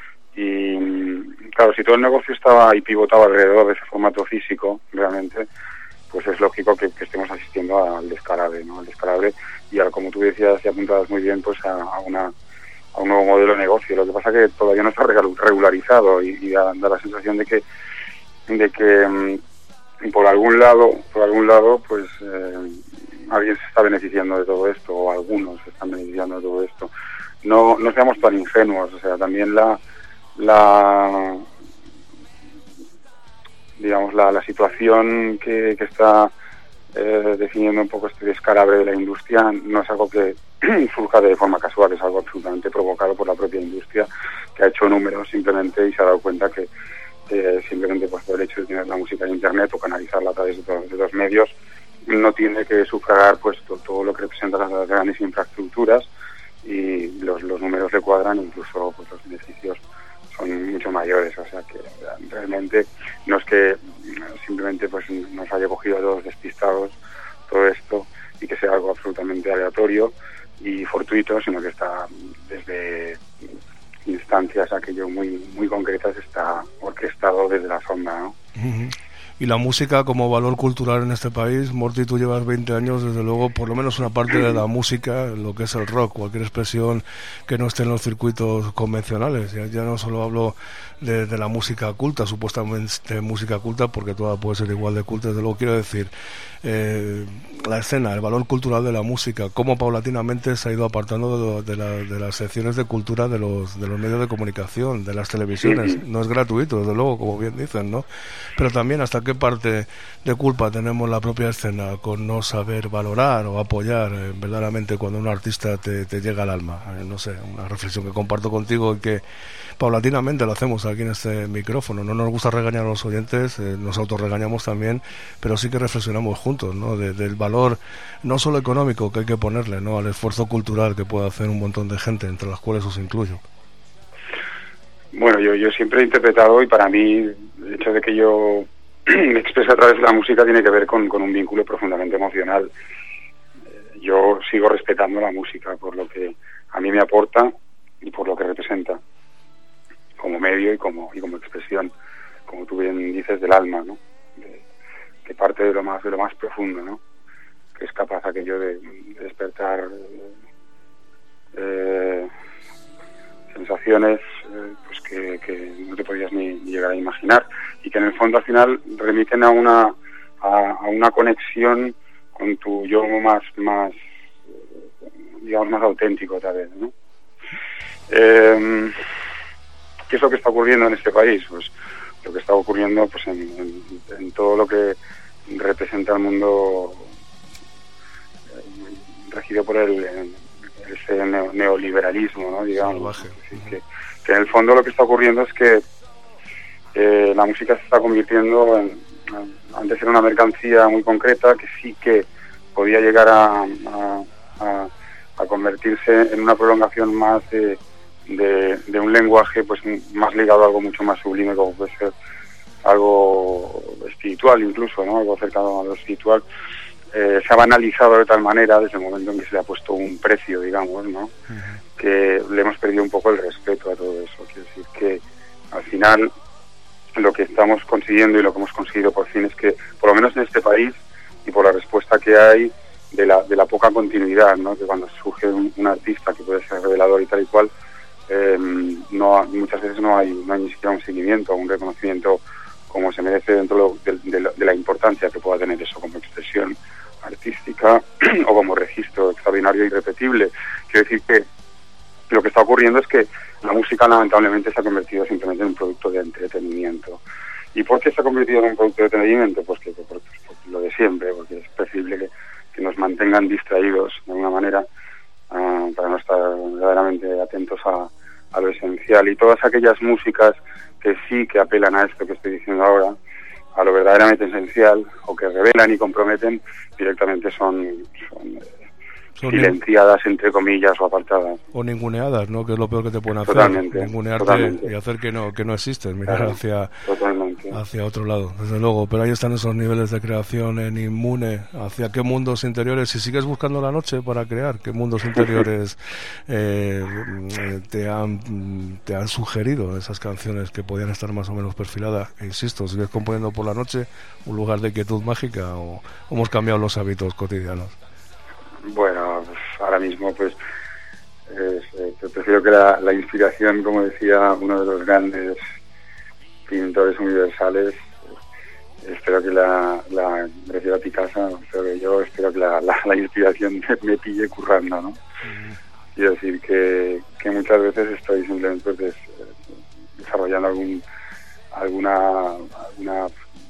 Y claro, si todo el negocio estaba y pivotaba alrededor de ese formato físico, realmente, pues es lógico que, que estemos asistiendo al descalabre, ¿no? Al descalabre y al, como tú decías y apuntabas muy bien, pues a, a una a un nuevo modelo de negocio. Lo que pasa que todavía no está regularizado y, y da, da la sensación de que de que um, por algún lado por algún lado pues eh, alguien se está beneficiando de todo esto o algunos se están beneficiando de todo esto. No no seamos tan ingenuos, o sea, también la la digamos la, la situación que, que está eh, definiendo un poco este descalabre de la industria no es algo que surja de forma casual, es algo absolutamente provocado por la propia industria, que ha hecho números simplemente y se ha dado cuenta que eh, simplemente pues por el hecho de tener la música en internet o canalizarla a través de, de, de los medios no tiene que sufragar pues to, todo lo que representa las, las grandes infraestructuras y los, los números le cuadran, incluso pues los beneficios son mucho mayores, o sea que realmente no es que simplemente pues nos haya cogido a todos despistados todo esto y que sea algo absolutamente aleatorio y fortuito, sino que está desde instancias aquello muy muy concretas, está orquestado desde la sombra, ¿no? Uh-huh. Y la música como valor cultural en este país, Morty, tú llevas veinte años, desde luego, por lo menos una parte de la música, lo que es el rock, cualquier expresión que no esté en los circuitos convencionales. Ya, ya no solo hablo de, de la música culta, supuestamente música culta, porque toda puede ser igual de culta, desde luego quiero decir, eh, la escena, el valor cultural de la música, cómo paulatinamente se ha ido apartando de, de, la, de las secciones de cultura de los, de los medios de comunicación, de las televisiones. No es gratuito, desde luego, como bien dicen, ¿no? Pero también hasta qué parte de culpa tenemos la propia escena con no saber valorar o apoyar eh, verdaderamente cuando un artista te, te llega al alma. Eh, no sé, una reflexión que comparto contigo y que paulatinamente lo hacemos aquí en este micrófono. No nos gusta regañar a los oyentes, eh, nos autorregañamos también, pero sí que reflexionamos juntos, ¿no? De, del valor no solo económico que hay que ponerle, ¿no? Al esfuerzo cultural que puede hacer un montón de gente, entre las cuales os incluyo. Bueno, yo, yo siempre he interpretado, y para mí el hecho de que yo me exprese a través de la música tiene que ver con, con un vínculo profundamente emocional. Eh, yo sigo respetando la música por lo que a mí me aporta y por lo que representa como medio y como y como expresión, como tú bien dices, del alma, ¿no? De, que parte de lo más de lo más profundo, ¿no? Que es capaz aquello de, de despertar eh, sensaciones eh, pues que, que no te podías ni, ni llegar a imaginar y que en el fondo al final remiten a una a, a una conexión con tu yo más más digamos más auténtico otra vez, ¿no? Eh, ¿qué es lo que está ocurriendo en este país? Pues lo que está ocurriendo pues en, en, en todo lo que representa el mundo eh, regido por el, el ese neoliberalismo, ¿no? Digamos, sí, que, que en el fondo lo que está ocurriendo es que eh, la música se está convirtiendo en, en antes era una mercancía muy concreta que sí que podía llegar a, a, a, a convertirse en una prolongación más de, de, de un lenguaje pues más ligado a algo mucho más sublime, como puede ser algo espiritual incluso, ¿no? Algo cercano a lo espiritual. Eh, se ha banalizado de tal manera desde el momento en que se le ha puesto un precio, digamos, ¿no? Uh-huh. Que le hemos perdido un poco el respeto a todo eso. Quiero decir que al final lo que estamos consiguiendo y lo que hemos conseguido por fin es que, por lo menos en este país, y por la respuesta que hay de la, de la poca continuidad, ¿no? Que cuando surge un, un artista que puede ser revelador y tal y cual, eh, no, muchas veces no hay, no hay ni siquiera un seguimiento, un reconocimiento como se merece dentro de, de, de la importancia que pueda tener eso como expresión artística o como registro extraordinario e irrepetible. Quiero decir que lo que está ocurriendo es que la música lamentablemente se ha convertido simplemente en un producto de entretenimiento. ¿Y por qué se ha convertido en un producto de entretenimiento? Pues que por, por, por lo de siempre, porque es preferible que, que nos mantengan distraídos de alguna manera uh, para no estar verdaderamente atentos a, a lo esencial. Y todas aquellas músicas que sí que apelan a esto que estoy diciendo ahora, a lo verdaderamente esencial, o que revelan y comprometen, directamente son, son, son silenciadas, entre comillas, o apartadas. O ninguneadas, ¿no? Que es lo peor que te pueden hacer. Totalmente. Ningunearte totalmente. Y hacer que no que no existen, mirar claro, hacia, totalmente. hacia otro lado, desde luego. Pero ahí están esos niveles de creación en Inmune. ¿Hacia qué mundos interiores? Si sigues buscando la noche para crear, ¿qué mundos interiores eh, te han te han sugerido esas canciones que podían estar más o menos perfiladas? E insisto, ¿sigues componiendo por la noche un lugar de quietud mágica o hemos cambiado los hábitos cotidianos? Bueno, pues ahora mismo pues eh, eh, prefiero que la, la inspiración, como decía uno de los grandes pintores universales, eh, espero que la, la prefiero a Picasso, pero yo espero que la, la, la inspiración me, me pille currando, ¿no? Uh-huh. Quiero decir que, que muchas veces estoy simplemente pues, des, desarrollando algún alguna alguna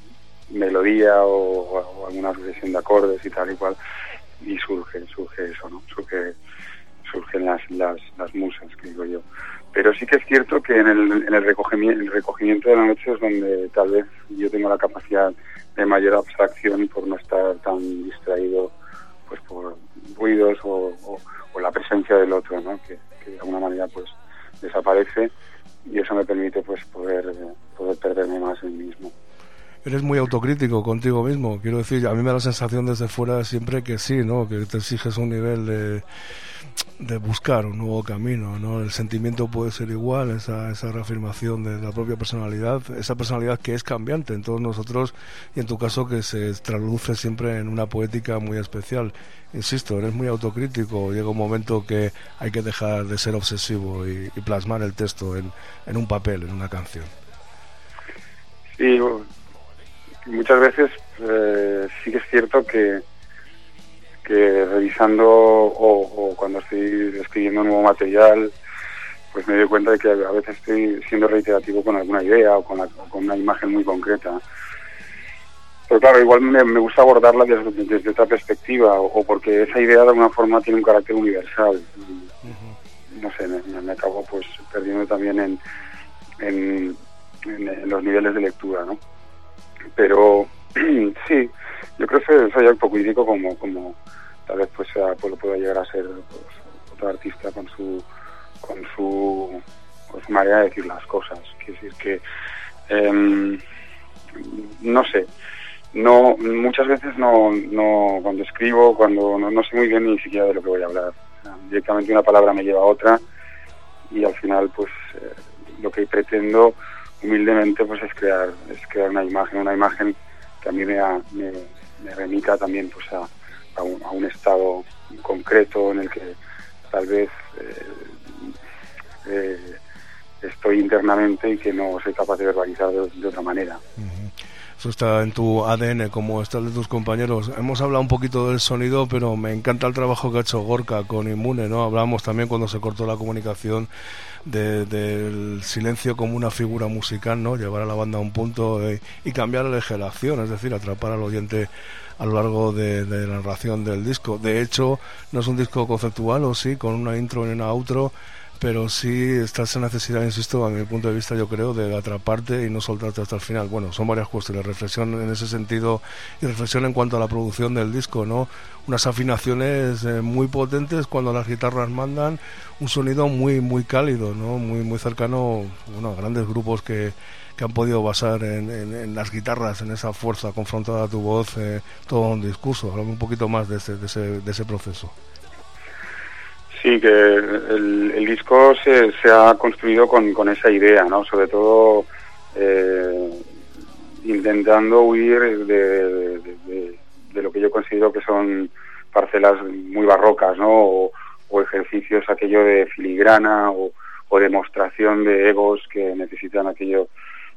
melodía o, o alguna sucesión de acordes y tal y cual, y surge, surge eso, ¿no? Surge, surgen las, las, las musas, que digo yo. Pero sí que es cierto que en el, en el, recogimiento, el recogimiento de la noche es donde tal vez yo tengo la capacidad de mayor abstracción por no estar tan distraído pues por ruidos o, o, o la presencia del otro, ¿no? Que, que de alguna manera pues desaparece, y eso me permite pues poder, poder perderme más en mí mismo. Eres muy autocrítico contigo mismo, quiero decir, a mí me da la sensación desde fuera siempre que sí, ¿no? Que te exiges un nivel de, de buscar un nuevo camino, ¿no? El sentimiento puede ser igual, esa, esa reafirmación de la propia personalidad, esa personalidad que es cambiante en todos nosotros, y en tu caso que se traduce siempre en una poética muy especial. Insisto, eres muy autocrítico, llega un momento que hay que dejar de ser obsesivo y, y plasmar el texto en, en un papel, en una canción. Sí, muchas veces eh, sí que es cierto que que revisando o, o cuando estoy escribiendo nuevo material, pues me doy cuenta de que a veces estoy siendo reiterativo con alguna idea o con, la, o con una imagen muy concreta. Pero claro, igual me, me gusta abordarla desde, desde otra perspectiva, o, o porque esa idea de alguna forma tiene un carácter universal. Y, uh-huh. No sé, me, me acabo pues perdiendo también en, en, en, en los niveles de lectura, ¿no? Pero sí, yo creo que soy autocrítico como como tal vez pues, sea, pues lo pueda llegar a ser pues, otro artista con su con su con su manera de decir las cosas. Quiero decir que eh, no sé, no muchas veces no no cuando escribo, cuando no, no sé muy bien ni siquiera de lo que voy a hablar. O sea, directamente una palabra me lleva a otra, y al final pues eh, lo que pretendo humildemente pues es crear es crear una imagen una imagen que a mí me, me, me remita también pues a, a, un, a un estado concreto en el que tal vez eh, eh, estoy internamente y que no soy capaz de verbalizar de, de otra manera. Uh-huh. Eso está en tu A D N, como está el de tus compañeros. Hemos hablado un poquito del sonido, pero me encanta el trabajo que ha hecho Gorka con Inmune, ¿no? Hablábamos también cuando se cortó la comunicación de, del silencio como una figura musical, ¿no? Llevar a la banda a un punto eh, y cambiar el eje de la acción, es decir, atrapar al oyente a lo largo de, de la narración del disco. De hecho, no es un disco conceptual, o sí, con una intro y una outro, pero sí está esa necesidad, insisto, a mi punto de vista, yo creo, de atraparte y no soltarte hasta el final. Bueno, son varias cuestiones, reflexión en ese sentido y reflexión en cuanto a la producción del disco, ¿no? Unas afinaciones eh, muy potentes cuando las guitarras mandan, un sonido muy muy cálido, ¿no? Muy muy cercano, bueno, a grandes grupos que, que han podido basar en, en, en las guitarras, en esa fuerza confrontada a tu voz, eh, todo un discurso. Háblame un poquito más de ese, de ese, de ese proceso. Sí, que el, el disco se, se ha construido con, con esa idea, ¿no? Sobre todo eh, intentando huir de, de, de, de lo que yo considero que son parcelas muy barrocas, ¿no? O, o ejercicios aquello de filigrana o, o demostración de egos que necesitan aquello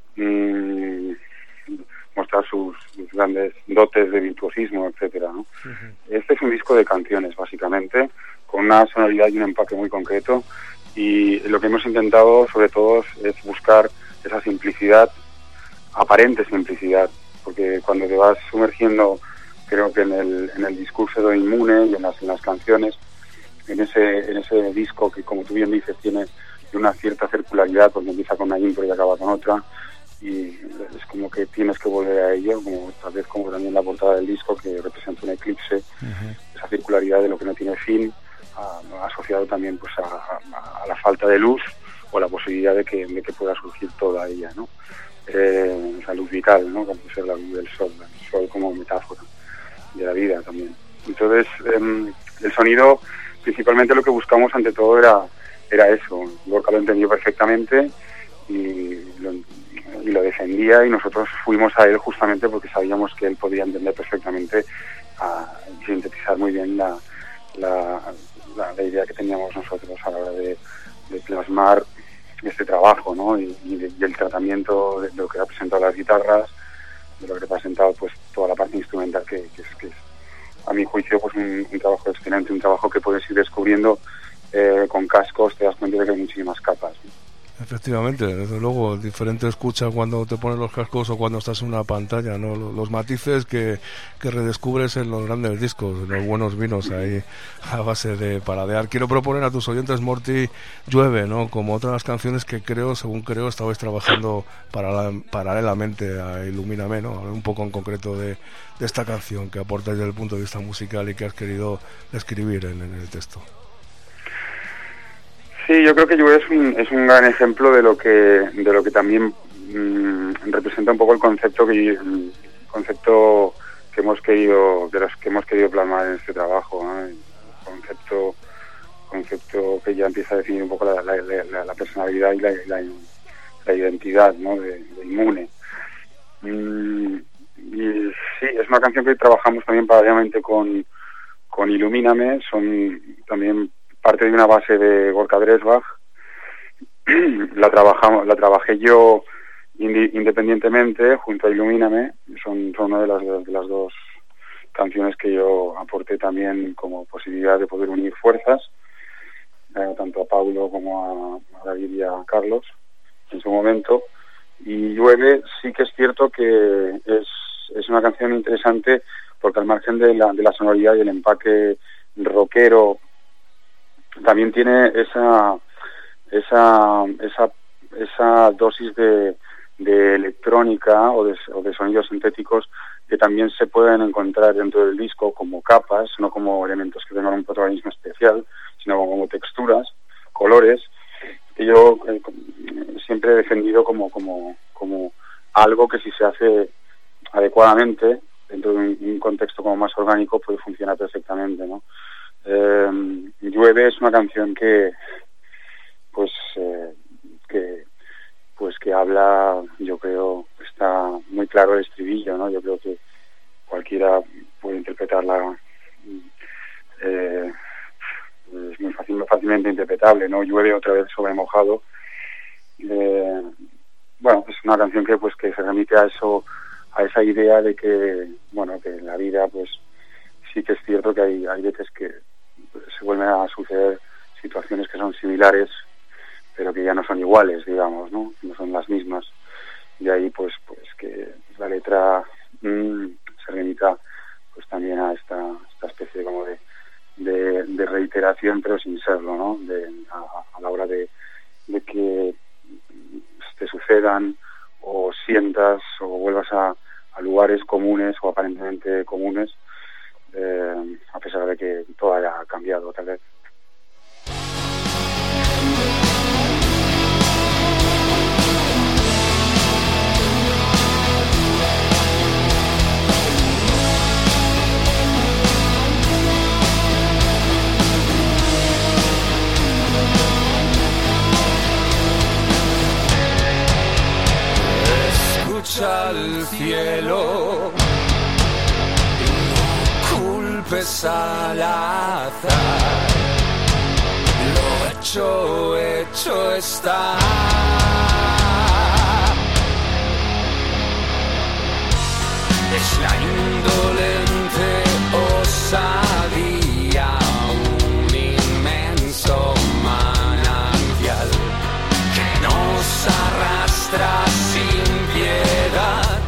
mmm, mostrar sus, sus grandes dotes de virtuosismo, etcétera, ¿no? Uh-huh. Este es un disco de canciones, básicamente, con una sonoridad y un empaque muy concreto, y lo que hemos intentado sobre todo es buscar esa simplicidad, aparente simplicidad, porque cuando te vas sumergiendo, creo que en el, en el discurso de Inmune y en las, en las canciones, en ese, en ese disco que, como tú bien dices, tiene una cierta circularidad, porque empieza con una intro y acaba con otra, y es como que tienes que volver a ello, como tal vez como también la portada del disco, que representa un eclipse, uh-huh. Esa circularidad de lo que no tiene fin, a, asociado también pues a, a, a la falta de luz o la posibilidad de que, de que pueda surgir toda ella, ¿no? Eh, la luz vital, ¿no? Como ser la luz del sol, el sol como metáfora de la vida también. Entonces, eh, el sonido, principalmente lo que buscamos ante todo era, era eso. Gorka lo entendió perfectamente y lo, y lo defendía, y nosotros fuimos a él justamente porque sabíamos que él podía entender perfectamente a sintetizar muy bien la, la, la, la idea que teníamos nosotros a la hora de, de plasmar este trabajo, ¿no? Y, y, de, y el tratamiento de, de lo que ha presentado las guitarras, de lo que ha presentado pues toda la parte instrumental, que, que, es, que es a mi juicio pues un, un trabajo excelente, un trabajo que puedes ir descubriendo eh, con cascos, te das cuenta de que hay muchísimas capas, ¿no? Efectivamente, desde luego, diferente escucha cuando te pones los cascos o cuando estás en una pantalla, ¿no? Los matices que, que redescubres en los grandes discos, en los buenos vinos ahí a base de paradear. Quiero proponer a tus oyentes, Morty, Llueve, ¿no? Como otras canciones que creo, según creo, estabais trabajando para, paralelamente a Ilumíname, ¿no? Un poco en concreto de, de esta canción que aportáis desde el punto de vista musical y que has querido describir en, en el texto. Sí, yo creo que Llueve es un, es un gran ejemplo de lo que de lo que también mmm, representa un poco el concepto que el concepto que hemos querido de los que hemos querido plasmar en este trabajo, ¿no? El concepto concepto que ya empieza a definir un poco la, la, la, la personalidad y la, la, la identidad, ¿no? de, de Inmune. Mm, y sí, es una canción que trabajamos también paralelamente con con Ilumíname. Son también parte de una base de Gorka Dresbach. la trabajamos, la trabajé yo indi- independientemente junto a Ilumíname. Son, son una de las, de las dos canciones que yo aporté también como posibilidad de poder unir fuerzas, eh, tanto a Paulo como a, a David y a Carlos en su momento. Y Llueve sí que es cierto que es, es una canción interesante porque al margen de la, de la sonoridad y el empaque rockero, también tiene esa esa esa esa dosis de, de electrónica o de, o de sonidos sintéticos que también se pueden encontrar dentro del disco como capas, no como elementos que tengan un protagonismo especial, sino como texturas, colores, que yo eh, siempre he defendido como como como algo que si se hace adecuadamente dentro de un, un contexto como más orgánico puede funcionar perfectamente, ¿no? Eh, Llueve es una canción que pues eh, que pues que habla, yo creo, está muy claro el estribillo, ¿no? Yo creo que cualquiera puede interpretarla, eh, es muy fácil, fácilmente interpretable, ¿no? Llueve otra vez sobre mojado. Eh, bueno, es una canción que pues que se remite a eso, a esa idea de que, bueno, que en la vida pues sí que es cierto que hay, hay veces que se vuelven a suceder situaciones que son similares, pero que ya no son iguales, digamos, ¿no? No son las mismas. Y ahí, pues, pues que la letra mmm, se remita, pues también a esta, esta especie como de, de, de reiteración, pero sin serlo, ¿no? De, a, a la hora de, de que te sucedan o sientas o vuelvas a, a lugares comunes o aparentemente comunes, eh, a pesar de que todo haya cambiado, tal vez. Escucha el cielo y no culpes al azar. Lo hecho, hecho está. Es la indolente osadía, un inmenso manantial que nos arrastra sin piedad,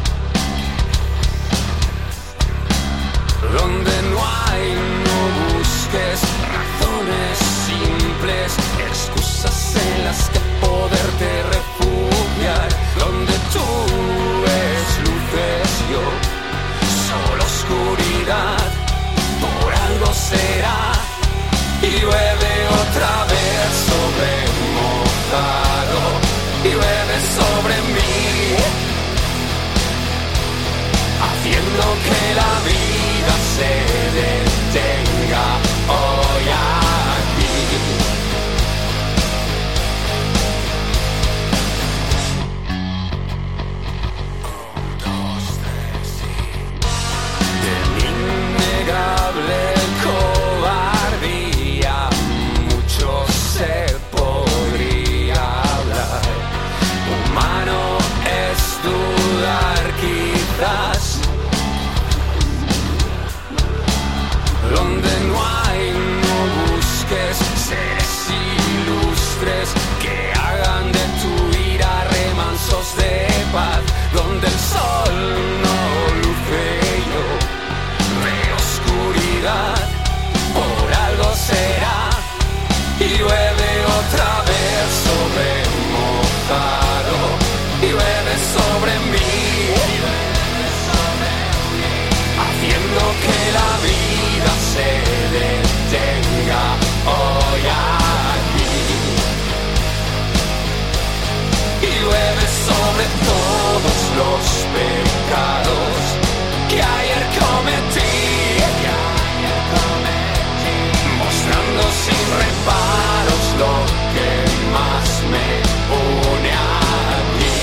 donde no hay, no busques razones simples, excusas en las que poderte refugiar, donde tú ves luces, yo solo oscuridad, por algo será, y llueve otra vez sobre mojado, y llueve sobre mí, haciendo que la vida se detenga hoy aquí. Un, dos, tres, sí. De mi innegable cobardía mucho se podría hablar. Humano es dudar quizás, donde no hay, no busques seres ilustres que hagan de tu ira remansos de paz, donde el sol no luce, yo veo oscuridad, por algo será, y llueve otra vez sobre mojado, y llueve sobre mí, haciendo que la vida se detenga hoy aquí, y llueve sobre todos los pecados que ayer cometí, mostrando sin reparos lo que más me une aquí.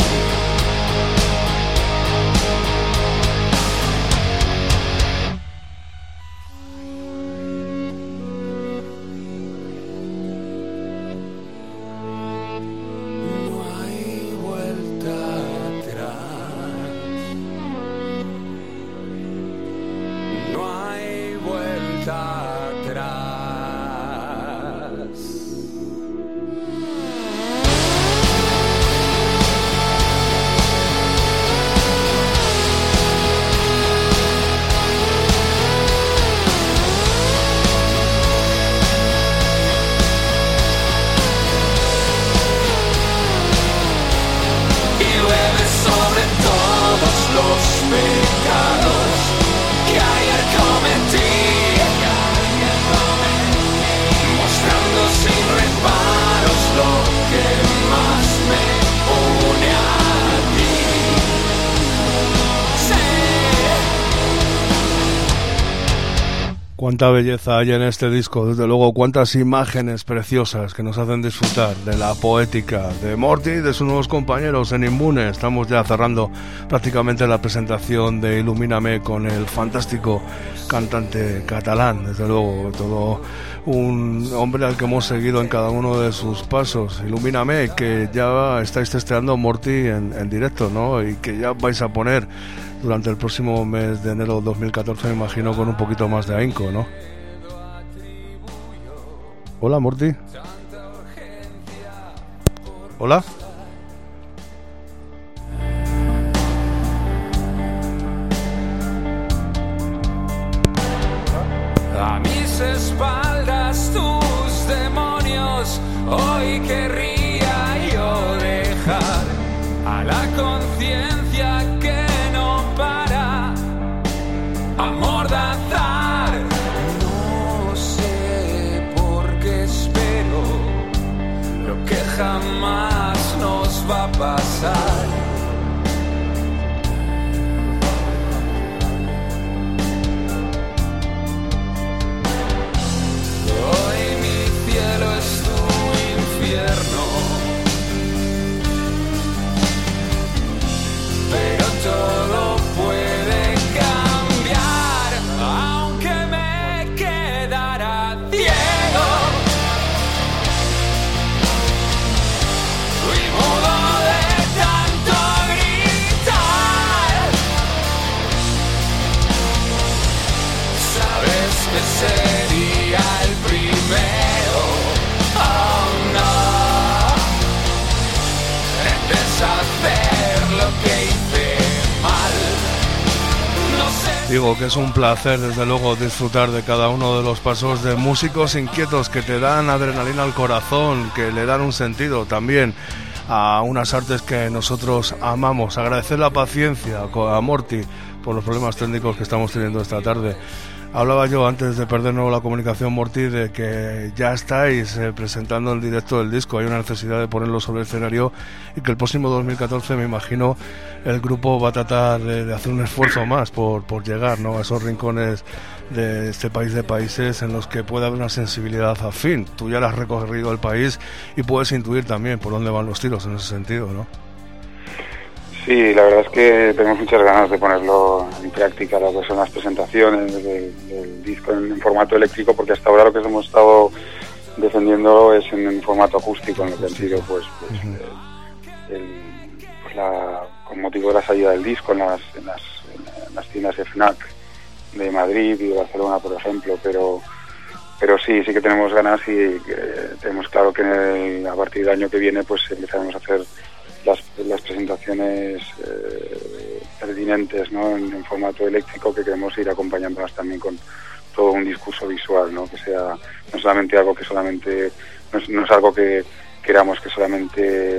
Cuánta belleza hay en este disco, desde luego, cuántas imágenes preciosas que nos hacen disfrutar de la poética de Morty y de sus nuevos compañeros en Inmune. Estamos ya cerrando prácticamente la presentación de Ilumíname con el fantástico cantante catalán, desde luego, todo un hombre al que hemos seguido en cada uno de sus pasos. Ilumíname, que ya estáis testeando Morty en, en directo, ¿no? Y que ya vais a poner durante el próximo mes de enero de dos mil catorce, me imagino, con un poquito más de ahínco, ¿no? Hola, Morty. Hola. A mí se Hoy querría yo dejar a la conciencia que no para amordazar. No sé por qué espero lo que jamás nos va a pasar. Pero todo puede cambiar, aunque me quedara ciego y mudo de tanto gritar. Sabes que sería el primero, oh no, en deshacer lo que hice. Digo que es un placer, desde luego, disfrutar de cada uno de los pasos de músicos inquietos que te dan adrenalina al corazón, que le dan un sentido también a unas artes que nosotros amamos. Agradecer la paciencia a Morty por los problemas técnicos que estamos teniendo esta tarde. Hablaba yo antes de perdernos la comunicación, Morty, de que ya estáis eh, presentando en directo el disco. Hay una necesidad de ponerlo sobre el escenario y que el próximo dos mil catorce, me imagino, el grupo va a tratar de, de hacer un esfuerzo más por, por llegar, ¿no?, a esos rincones de este país de países en los que puede haber una sensibilidad afín. Tú ya has recorrido el país y puedes intuir también por dónde van los tiros en ese sentido, ¿no? Sí, la verdad es que tenemos muchas ganas de ponerlo en práctica, lo que son las presentaciones del, del disco en, en formato eléctrico, porque hasta ahora lo que hemos estado defendiendo es en, en formato acústico, en el sentido, pues, pues, uh-huh. eh, el, pues la, con motivo de la salida del disco en las, en las, en las tiendas de FNAC de Madrid y de Barcelona, por ejemplo, pero pero sí, sí que tenemos ganas y eh, tenemos claro que en el, a partir del año que viene pues empezaremos a hacer Las, las presentaciones eh, pertinentes, ¿no?, en, en formato eléctrico, que queremos ir acompañándolas también con todo un discurso visual, ¿no?, que sea no solamente algo que solamente no es, no es algo que queramos que solamente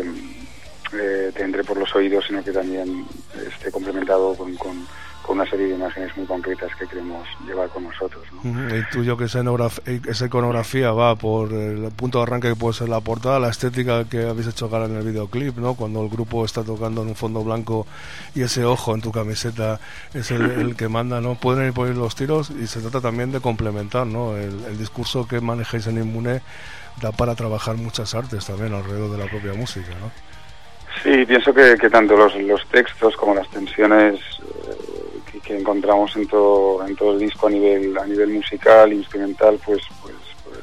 eh, te entre por los oídos, sino que también esté complementado con, con, con una serie de imágenes muy concretas que queremos llevar con nosotros, ¿no? Uh-huh. Y tuyo que esa, esa iconografía va por el punto de arranque que puede ser la portada, la estética que habéis hecho ahora en el videoclip, ¿no?, cuando el grupo está tocando en un fondo blanco y ese ojo en tu camiseta es el, el que manda, ¿no? Pueden ir por ahí los tiros y se trata también de complementar, ¿no?, el, el discurso que manejáis en Inmune da para trabajar muchas artes también alrededor de la propia música, ¿no? Sí, pienso que, que tanto los, los textos como las tensiones eh, que, que encontramos en todo en todo el disco a nivel a nivel musical, instrumental, pues pues, pues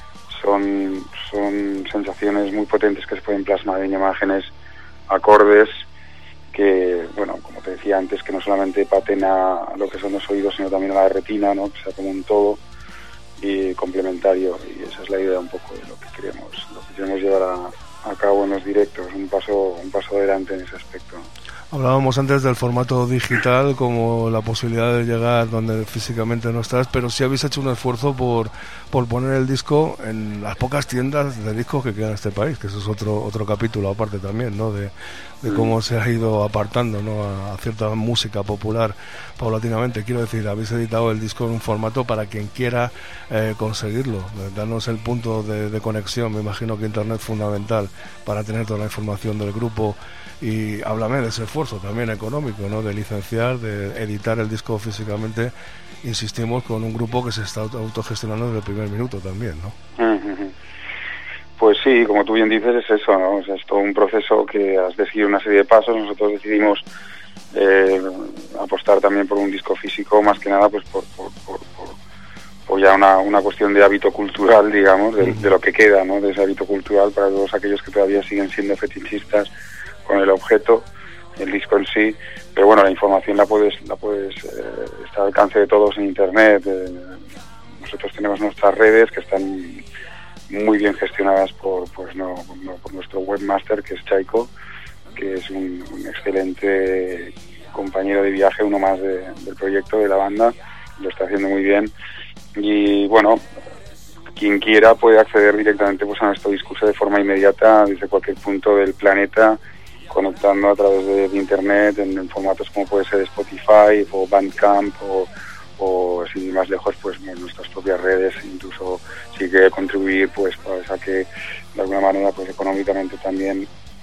son son sensaciones muy potentes que se pueden plasmar en imágenes, acordes que, bueno, como te decía antes, que no solamente paten a lo que son los oídos, sino también a la retina, ¿no?, que sea como un todo y complementario, y esa es la idea un poco de lo que queremos lo que queremos llevar a, a cabo en los directos, un paso un paso adelante en ese aspecto. Hablábamos antes del formato digital como la posibilidad de llegar donde físicamente no estás, pero sí habéis hecho un esfuerzo por, por poner el disco en las pocas tiendas de discos que quedan en este país, que eso es otro otro capítulo aparte también, ¿no?, de, de cómo se ha ido apartando, ¿no?, a, a cierta música popular paulatinamente. Quiero decir, habéis editado el disco en un formato para quien quiera eh, conseguirlo, darnos el punto de, de conexión. Me imagino que internet es fundamental para tener toda la información del grupo. Y háblame de ese esfuerzo también económico, ¿no?, de licenciar, de editar el disco físicamente, insistimos, con un grupo que se está autogestionando desde el primer minuto también, ¿no? Pues sí, como tú bien dices, es eso, ¿no? O sea, es todo un proceso que has de seguir una serie de pasos. Nosotros decidimos eh, apostar también por un disco físico, más que nada pues por, por, por, por, por ya una, una cuestión de hábito cultural, digamos, de, de lo que queda, ¿no?, de ese hábito cultural para todos aquellos que todavía siguen siendo fetichistas con el objeto, el disco en sí. Pero bueno, la información la puedes la puedes eh, está al alcance de todos en internet. Eh, nosotros tenemos nuestras redes que están muy bien gestionadas por pues no, no por nuestro webmaster, que es Chaiko, que es un, un excelente compañero de viaje, uno más de, del proyecto, de la banda, lo está haciendo muy bien. Y bueno, quien quiera puede acceder directamente pues a nuestro discurso de forma inmediata desde cualquier punto del planeta, conectando a través de, de internet en, en formatos como puede ser Spotify o Bandcamp o, o sin ir más lejos pues en nuestras propias redes. Incluso si quiere contribuir pues, pues a que de alguna manera pues económicamente también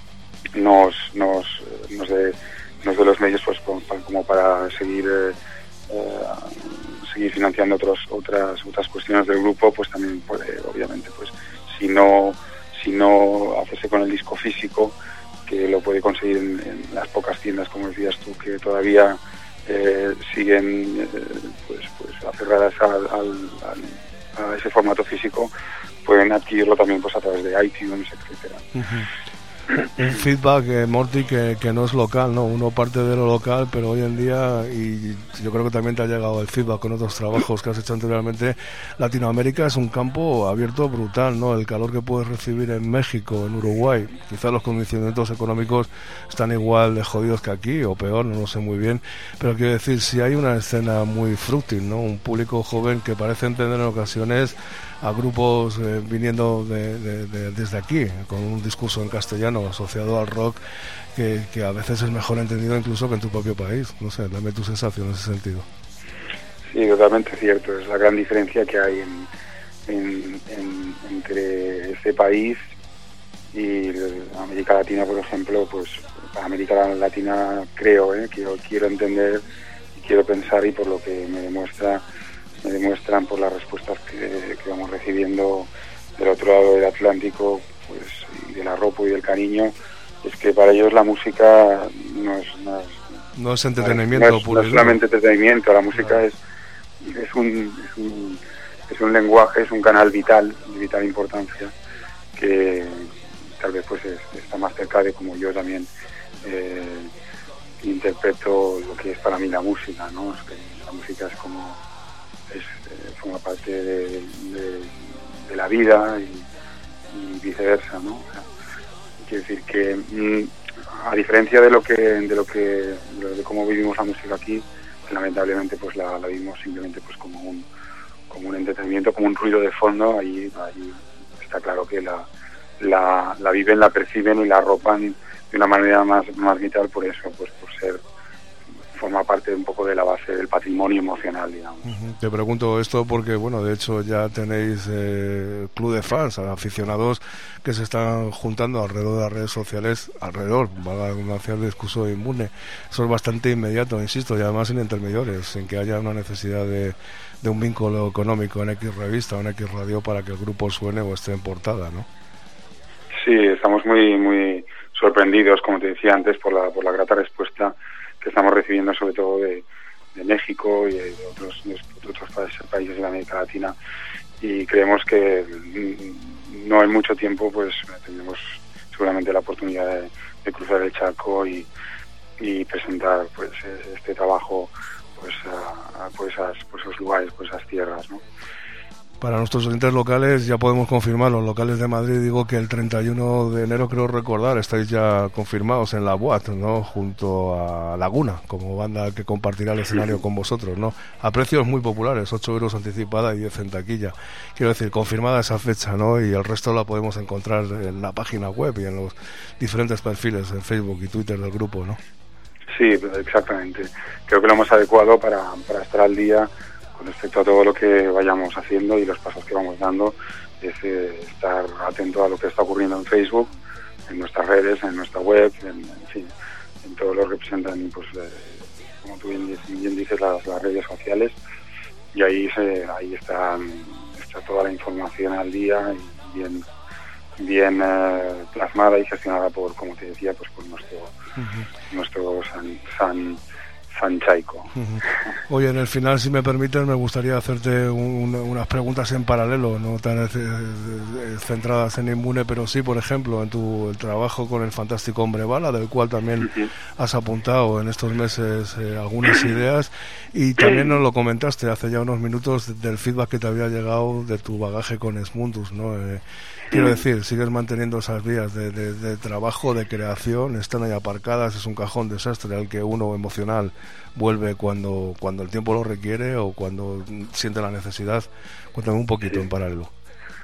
nos nos nos dé nos dé los medios pues como para seguir eh, eh, seguir financiando otros otras otras cuestiones del grupo, pues también puede, obviamente, pues si no si no hacerse con el disco físico, que lo puede conseguir en, en las pocas tiendas, como decías tú, que todavía eh, siguen eh, pues pues aferradas al, al, al, a ese formato físico, pueden adquirirlo también pues a través de iTunes, etcétera. Uh-huh. Un feedback, eh, Morty, que, que no es local, ¿no? Uno parte de lo local, pero hoy en día, y yo creo que también te ha llegado el feedback con otros trabajos que has hecho anteriormente, Latinoamérica es un campo abierto brutal, ¿no? El calor que puedes recibir en México, en Uruguay, quizás los condicionamientos económicos están igual de jodidos que aquí, o peor, no lo sé muy bien, pero quiero decir, si hay una escena muy fértil, ¿no? Un público joven que parece entender en ocasiones a grupos eh, viniendo de, de, de, desde aquí, con un discurso en castellano asociado al rock que, que a veces es mejor entendido incluso que en tu propio país. No sé, dame tu sensación en ese sentido. Sí, totalmente cierto. Es la gran diferencia que hay en, en, en, entre este país y América Latina, por ejemplo. Pues para América Latina creo, ¿eh? quiero, quiero entender y quiero pensar, y por lo que me demuestra me demuestran por las respuestas que, que vamos recibiendo del otro lado del Atlántico, pues, y del arropo y del cariño, es que para ellos la música no es, no es, no es entretenimiento, no es, no es solamente entretenimiento. La música no. es, es, un, es, un, es un lenguaje, es un canal vital, de vital importancia, que tal vez pues es, está más cerca de como yo también eh, interpreto lo que es para mí la música, ¿no? Es que la música es como es, eh, forma parte de, de, de la vida y, y viceversa, ¿no? O sea, quiero decir que mm, a diferencia de lo que de lo que de cómo vivimos la música aquí, lamentablemente pues la, la vivimos simplemente pues como un como un entretenimiento, como un ruido de fondo. Ahí, ahí está claro que la, la la viven, la perciben y la arropan de una manera más más vital, por eso, pues por ser forma parte un poco de la base del patrimonio emocional, digamos. Uh-huh. Te pregunto esto porque, bueno, de hecho ya tenéis eh, club de fans, aficionados que se están juntando alrededor de las redes sociales, alrededor, valga la redundancia, del discurso inmune. Eso es bastante inmediato, insisto, y además sin intermediarios, sin que haya una necesidad de, de un vínculo económico en X revista o en X radio para que el grupo suene o esté en portada, ¿no? Sí, estamos muy muy sorprendidos, como te decía antes, por la por la grata respuesta que estamos recibiendo, sobre todo de, de México y de otros, de otros países de América Latina, y creemos que no en mucho tiempo pues tendremos seguramente la oportunidad de, de cruzar el charco y, y presentar pues este trabajo pues a, a por esas por esos lugares, por esas tierras, ¿no? Para nuestros oyentes locales, ya podemos confirmar, los locales de Madrid, digo que el treinta y uno de enero, creo recordar, estáis ya confirmados en la Boat, ¿no? Junto a Laguna, como banda que compartirá el escenario con vosotros, ¿no? A precios muy populares, ocho euros anticipada y diez en taquilla. Quiero decir, confirmada esa fecha, ¿no? Y el resto la podemos encontrar en la página web y en los diferentes perfiles en Facebook y Twitter del grupo, ¿no? Sí, exactamente. Creo que lo hemos adecuado para, para estar al día con respecto a todo lo que vayamos haciendo y los pasos que vamos dando, es eh, estar atento a lo que está ocurriendo en Facebook, en nuestras redes, en nuestra web, en, en fin, en todo lo que representan, pues, eh, como tú bien, bien dices, las, las redes sociales, y ahí se, ahí está, está toda la información al día y bien, bien eh, plasmada y gestionada por, como te decía, pues por nuestro, uh-huh. nuestro San, San Sanchaico. Uh-huh. Oye, en el final, si me permites, me gustaría hacerte un, unas preguntas en paralelo, no tan eh, centradas en Inmune, pero sí, por ejemplo, en tu el trabajo con el fantástico Hombre Bala, del cual también uh-huh. has apuntado en estos meses eh, algunas ideas, y también nos lo comentaste hace ya unos minutos del feedback que te había llegado de tu bagaje con Esmundus, ¿no? Eh, Quiero decir, sigues manteniendo esas vías de, de, de trabajo, de creación, están ahí aparcadas, es un cajón desastre al que uno emocional vuelve cuando cuando el tiempo lo requiere o cuando siente la necesidad. Cuéntame un poquito sí. en paralelo.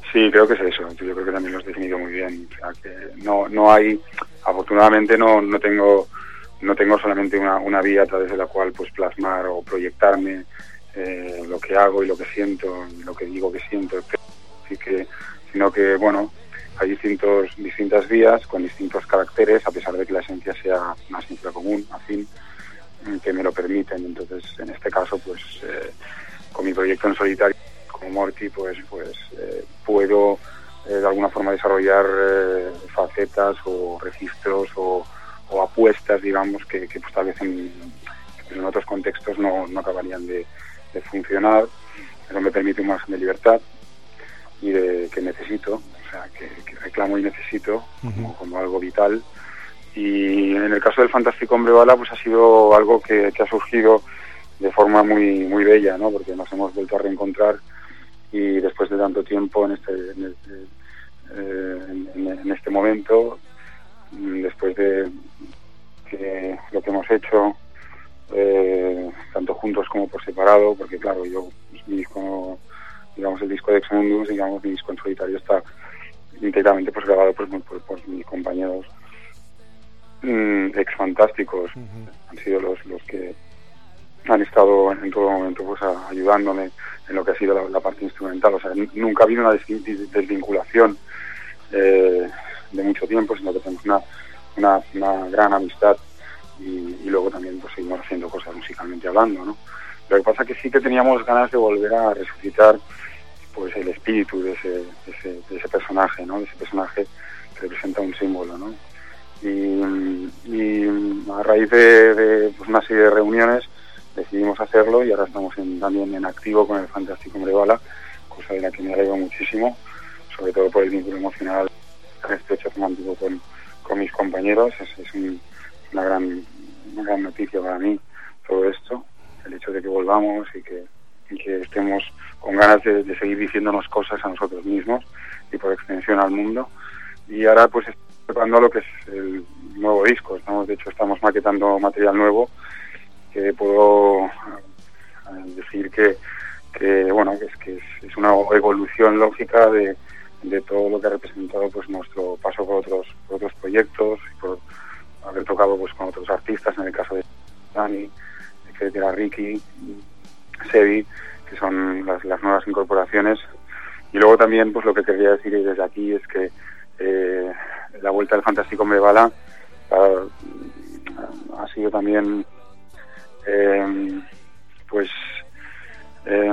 Sí, creo que es eso. Yo creo que también lo has definido muy bien. O sea, que no, no hay, afortunadamente no, no tengo, no tengo solamente una, una vía a través de la cual pues plasmar o proyectarme eh, lo que hago y lo que siento, y lo que digo que siento, así que, sino que bueno, hay distintos, distintas vías con distintos caracteres, a pesar de que la esencia sea una esencia común, afín, que me lo permiten. Entonces, en este caso, pues eh, con mi proyecto en solitario como Morty, pues pues eh, puedo eh, de alguna forma desarrollar eh, facetas o registros o, o apuestas, digamos, que, que pues tal vez en, en otros contextos no, no acabarían de, de funcionar. Eso me permite un margen de libertad y de que necesito, o sea, que, que reclamo y necesito uh-huh. como, como algo vital. Y en el caso del Fantástico Hombre Bala, pues ha sido algo que, que ha surgido de forma muy muy bella, ¿no? Porque nos hemos vuelto a reencontrar y después de tanto tiempo en este en este, eh, en, en este momento, después de que lo que hemos hecho eh, tanto juntos como por separado, porque claro, yo pues, mi disco, digamos el disco de Ex Mundus, digamos mi disco en solitario está íntegramente pues grabado por, por, por mis compañeros mm, ex fantásticos. Uh-huh. Han sido los los que han estado en todo momento pues a, ayudándome en lo que ha sido la, la parte instrumental. O sea, n- nunca ha habido una des- desvinculación eh, de mucho tiempo, sino que tenemos una, una, una gran amistad y, y luego también pues seguimos haciendo cosas musicalmente hablando, ¿no? Lo que pasa es que sí que teníamos ganas de volver a resucitar pues el espíritu de ese, de ese, de ese personaje, ¿no? De ese personaje que representa un símbolo, ¿no? Y, y a raíz de, de pues una serie de reuniones decidimos hacerlo y ahora estamos en, también en activo con el Fantástico Hombre Bala, cosa de la que me alegro muchísimo, sobre todo por el vínculo emocional tan estrecho que mantengo con, con mis compañeros. Es, es un, una gran una gran noticia para mí todo esto, el hecho de que volvamos y que, y que estemos con ganas de, de seguir diciéndonos cosas a nosotros mismos y por extensión al mundo. Y ahora pues estoy preparando lo que es el nuevo disco. Estamos, de hecho estamos maquetando material nuevo que puedo decir que, que bueno que es que es, es una evolución lógica de, de todo lo que ha representado pues nuestro paso por otros por otros proyectos y por haber tocado pues con otros artistas, en el caso de Dani, etcétera, Ricky, Sebi, que son las, las nuevas incorporaciones. Y luego también pues lo que quería decir desde aquí es que eh, la vuelta del Fantástico Hombre Bala ha, ha sido también Eh, pues eh,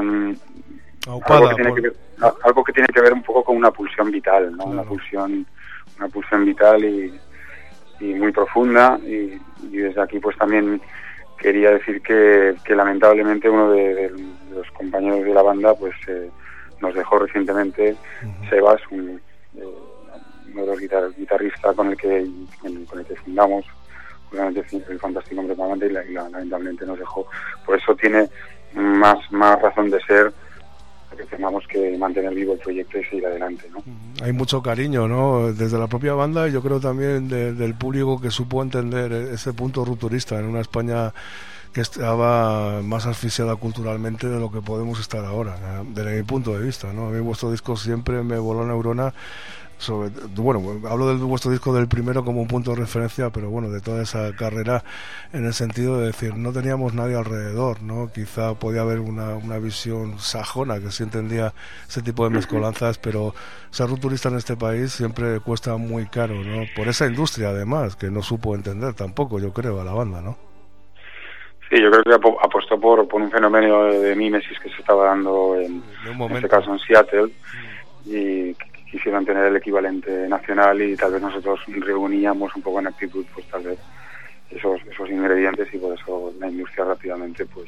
algo, que tiene por... que ver, algo que tiene que ver un poco con una pulsión vital, ¿no? Claro. Una pulsión, una pulsión vital y, y muy profunda. Y, y desde aquí pues también quería decir que, que lamentablemente uno de, de, de los compañeros de la banda pues eh, nos dejó recientemente. Uh-huh. Sebas, un, eh, uno de los guitar- guitarristas con el que con el que fundamos el Fantástico Hombre Bala, y, la, y la, lamentablemente nos dejó. Por eso tiene más más razón de ser que tengamos que mantener vivo el proyecto y seguir adelante, ¿no? Hay mucho cariño, ¿no? Desde la propia banda y yo creo también de, del público que supo entender ese punto rupturista en una España que estaba más asfixiada culturalmente de lo que podemos estar ahora, desde mi punto de vista, ¿no? A mí vuestro disco siempre me voló neurona. Sobre, bueno, hablo de vuestro disco del primero como un punto de referencia, pero bueno, de toda esa carrera, en el sentido de decir, no teníamos nadie alrededor, ¿no? Quizá podía haber una, una visión sajona que sí entendía ese tipo de mezcolanzas, pero ser rupturista en este país siempre cuesta muy caro, ¿no? Por esa industria además, que no supo entender tampoco, yo creo, a la banda, ¿no? Sí, yo creo que ap- apostó por, por un fenómeno de, de mímesis que se estaba dando en, en este caso en Seattle, y quisieron tener el equivalente nacional y tal vez nosotros reuníamos un poco en actitud pues tal vez esos esos ingredientes y por eso la industria rápidamente pues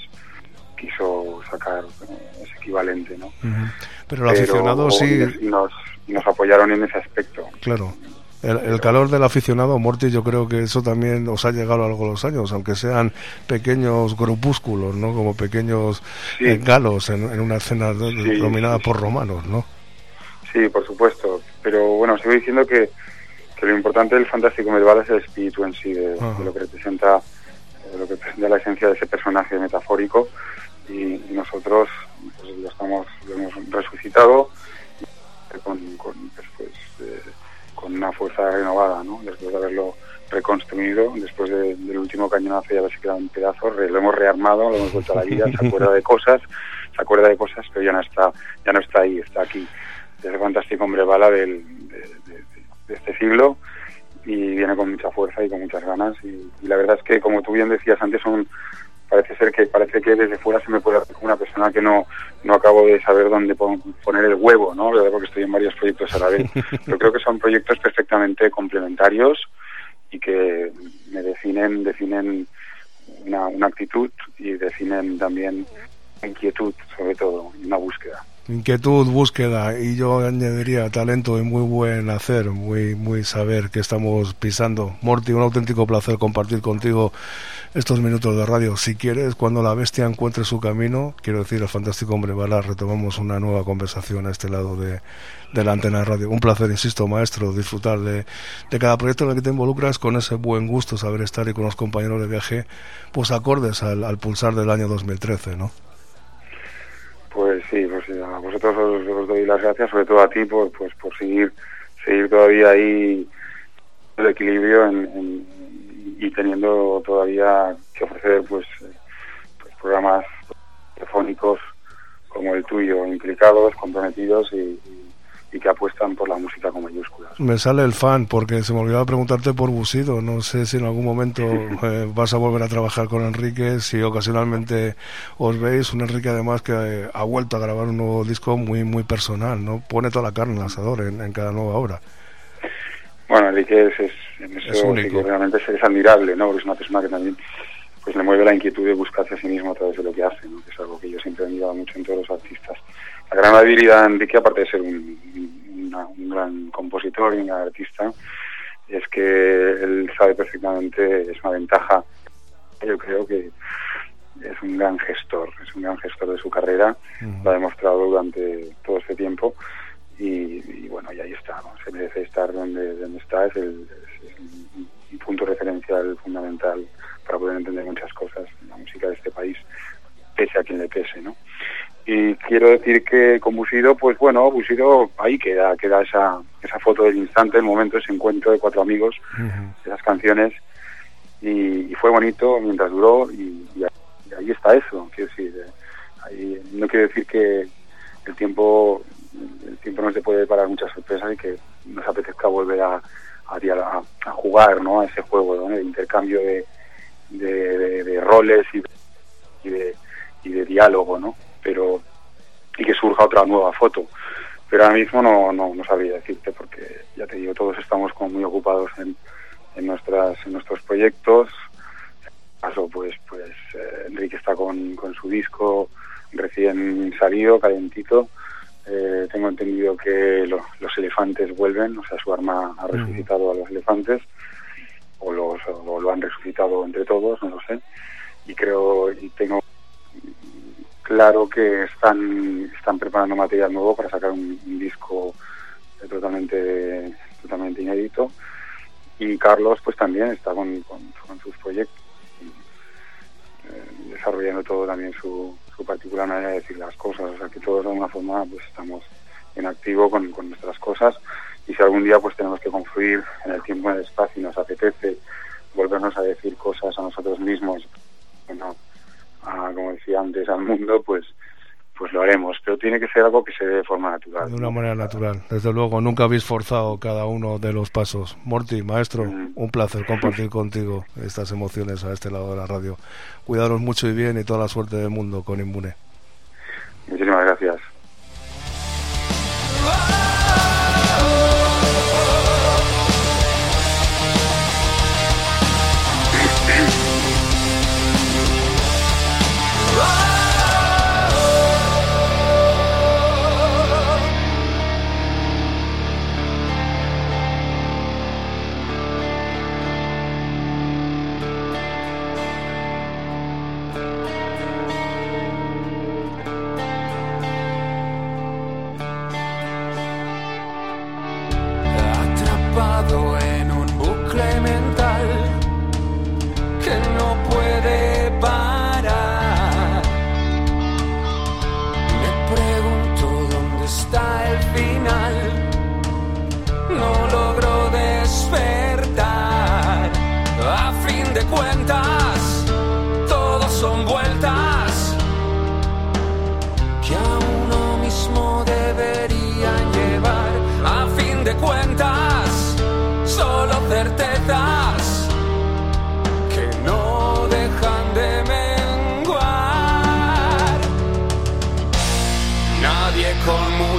quiso sacar eh, ese equivalente, ¿no? Uh-huh. Pero el aficionado sí y nos, y nos apoyaron en ese aspecto. Claro. El, el calor del aficionado, Morty, yo creo que eso también os ha llegado a lo largo de los años, aunque sean pequeños grupúsculos, ¿no? Como pequeños sí. eh, galos en, en una escena sí, dominada sí, por romanos, ¿no? Sí, por supuesto, pero bueno, sigo diciendo que, que lo importante del Fantástico Hombre Bala es el espíritu en sí, de, de lo que representa de lo que representa la esencia de ese personaje metafórico, y, y nosotros pues, lo estamos lo hemos resucitado con, con, después, eh, con una fuerza renovada, ¿no? Después de haberlo reconstruido, después de, del último cañonazo ya se quedado en pedazos, re, lo hemos rearmado, lo hemos vuelto a la vida, se acuerda de cosas, se acuerda de cosas, pero ya no está, ya no está ahí, está aquí. Ese fantástico hombre bala del, de, de, de este siglo, y viene con mucha fuerza y con muchas ganas, y, y la verdad es que, como tú bien decías antes, son, parece ser que parece que desde fuera se me puede ver como una persona que no no acabo de saber dónde poner el huevo, ¿no? Porque estoy en varios proyectos a la vez. Pero creo que son proyectos perfectamente complementarios y que me definen definen una, una actitud y definen también inquietud, sobre todo, y una búsqueda. Inquietud, búsqueda, y yo añadiría talento y muy buen hacer, muy muy saber que estamos pisando. Morty, un auténtico placer compartir contigo estos minutos de radio. Si quieres, cuando la bestia encuentre su camino, quiero decir, el fantástico hombre bala, retomamos una nueva conversación a este lado de, de la antena de radio. Un placer, insisto, maestro, disfrutar de, de cada proyecto en el que te involucras, con ese buen gusto, saber estar y con los compañeros de viaje, pues acordes al, al pulsar del año dos mil trece, ¿no? Pues sí, pues sí, a vosotros os, os doy las gracias, sobre todo a ti, por pues por seguir seguir todavía ahí el equilibrio en, en, y teniendo todavía que ofrecer pues, pues programas telefónicos como el tuyo, implicados, comprometidos y, y, y que apuestan por la música con mayúsculas. Me sale el fan, porque se me olvidaba preguntarte por Busido. No sé si en algún momento eh, vas a volver a trabajar con Enrique, si ocasionalmente os veis. Un Enrique además que eh, ha vuelto a grabar un nuevo disco muy muy personal, ¿no? Pone toda la carne en el asador en, en cada nueva obra. Bueno, Enrique es, es, en eso es único. Sí que realmente es, es admirable, ¿no? Porque es una persona que también pues le mueve la inquietud de buscarse a sí mismo a través de lo que hace, ¿no? Que es algo que yo siempre he admirado mucho en todos los artistas. La gran habilidad de Enrique, aparte de ser un, una, un gran compositor y un gran artista, es que él sabe perfectamente, es una ventaja, yo creo que es un gran gestor, es un gran gestor de su carrera, uh-huh. Lo ha demostrado durante todo este tiempo y, y bueno, y ahí está, ¿no? Se merece estar donde, donde está, es, el, es, es un punto referencial fundamental para poder entender muchas cosas en la música de este país, pese a quien le pese, ¿no? Y quiero decir que con Busido, pues bueno, Busido ahí queda, queda esa esa foto del instante, el momento, ese encuentro de cuatro amigos, uh-huh. Esas canciones, y, y fue bonito mientras duró, y, y, y ahí está eso, quiero decir, eh, ahí, no quiero decir que el tiempo el tiempo no se puede parar muchas sorpresas y que nos apetezca volver a, a, a, a jugar, ¿no? A ese juego, ¿no? El intercambio de, de, de, de roles y de, y de y de diálogo, ¿no? Pero y que surja otra nueva foto, pero ahora mismo no no, no sabría decirte, porque ya te digo, todos estamos como muy ocupados en, en nuestras en nuestros proyectos. En este caso, pues pues eh, Enrique está con, con su disco recién salido, calentito. Eh, tengo entendido que lo, los elefantes vuelven, o sea, su arma ha resucitado a los elefantes, o los o lo han resucitado entre todos, no lo sé, y creo y tengo claro que están están preparando material nuevo para sacar un, un disco totalmente totalmente inédito, y Carlos pues también está con, con, con sus proyectos, eh, desarrollando todo también su, su particular manera de decir las cosas, o sea que todos de alguna forma pues estamos en activo con, con nuestras cosas, y si algún día pues tenemos que confluir en el tiempo y en el espacio y nos apetece volvernos a decir cosas a nosotros mismos, bueno, a, como decía antes, al mundo, pues pues lo haremos, pero tiene que ser algo que se dé de forma natural. De una manera natural, desde luego. Nunca habéis forzado cada uno de los pasos. Morty, maestro, mm. un placer compartir contigo estas emociones a este lado de la radio. Cuidaros mucho y bien, y toda la suerte del mundo con Inmune. Muchísimas gracias.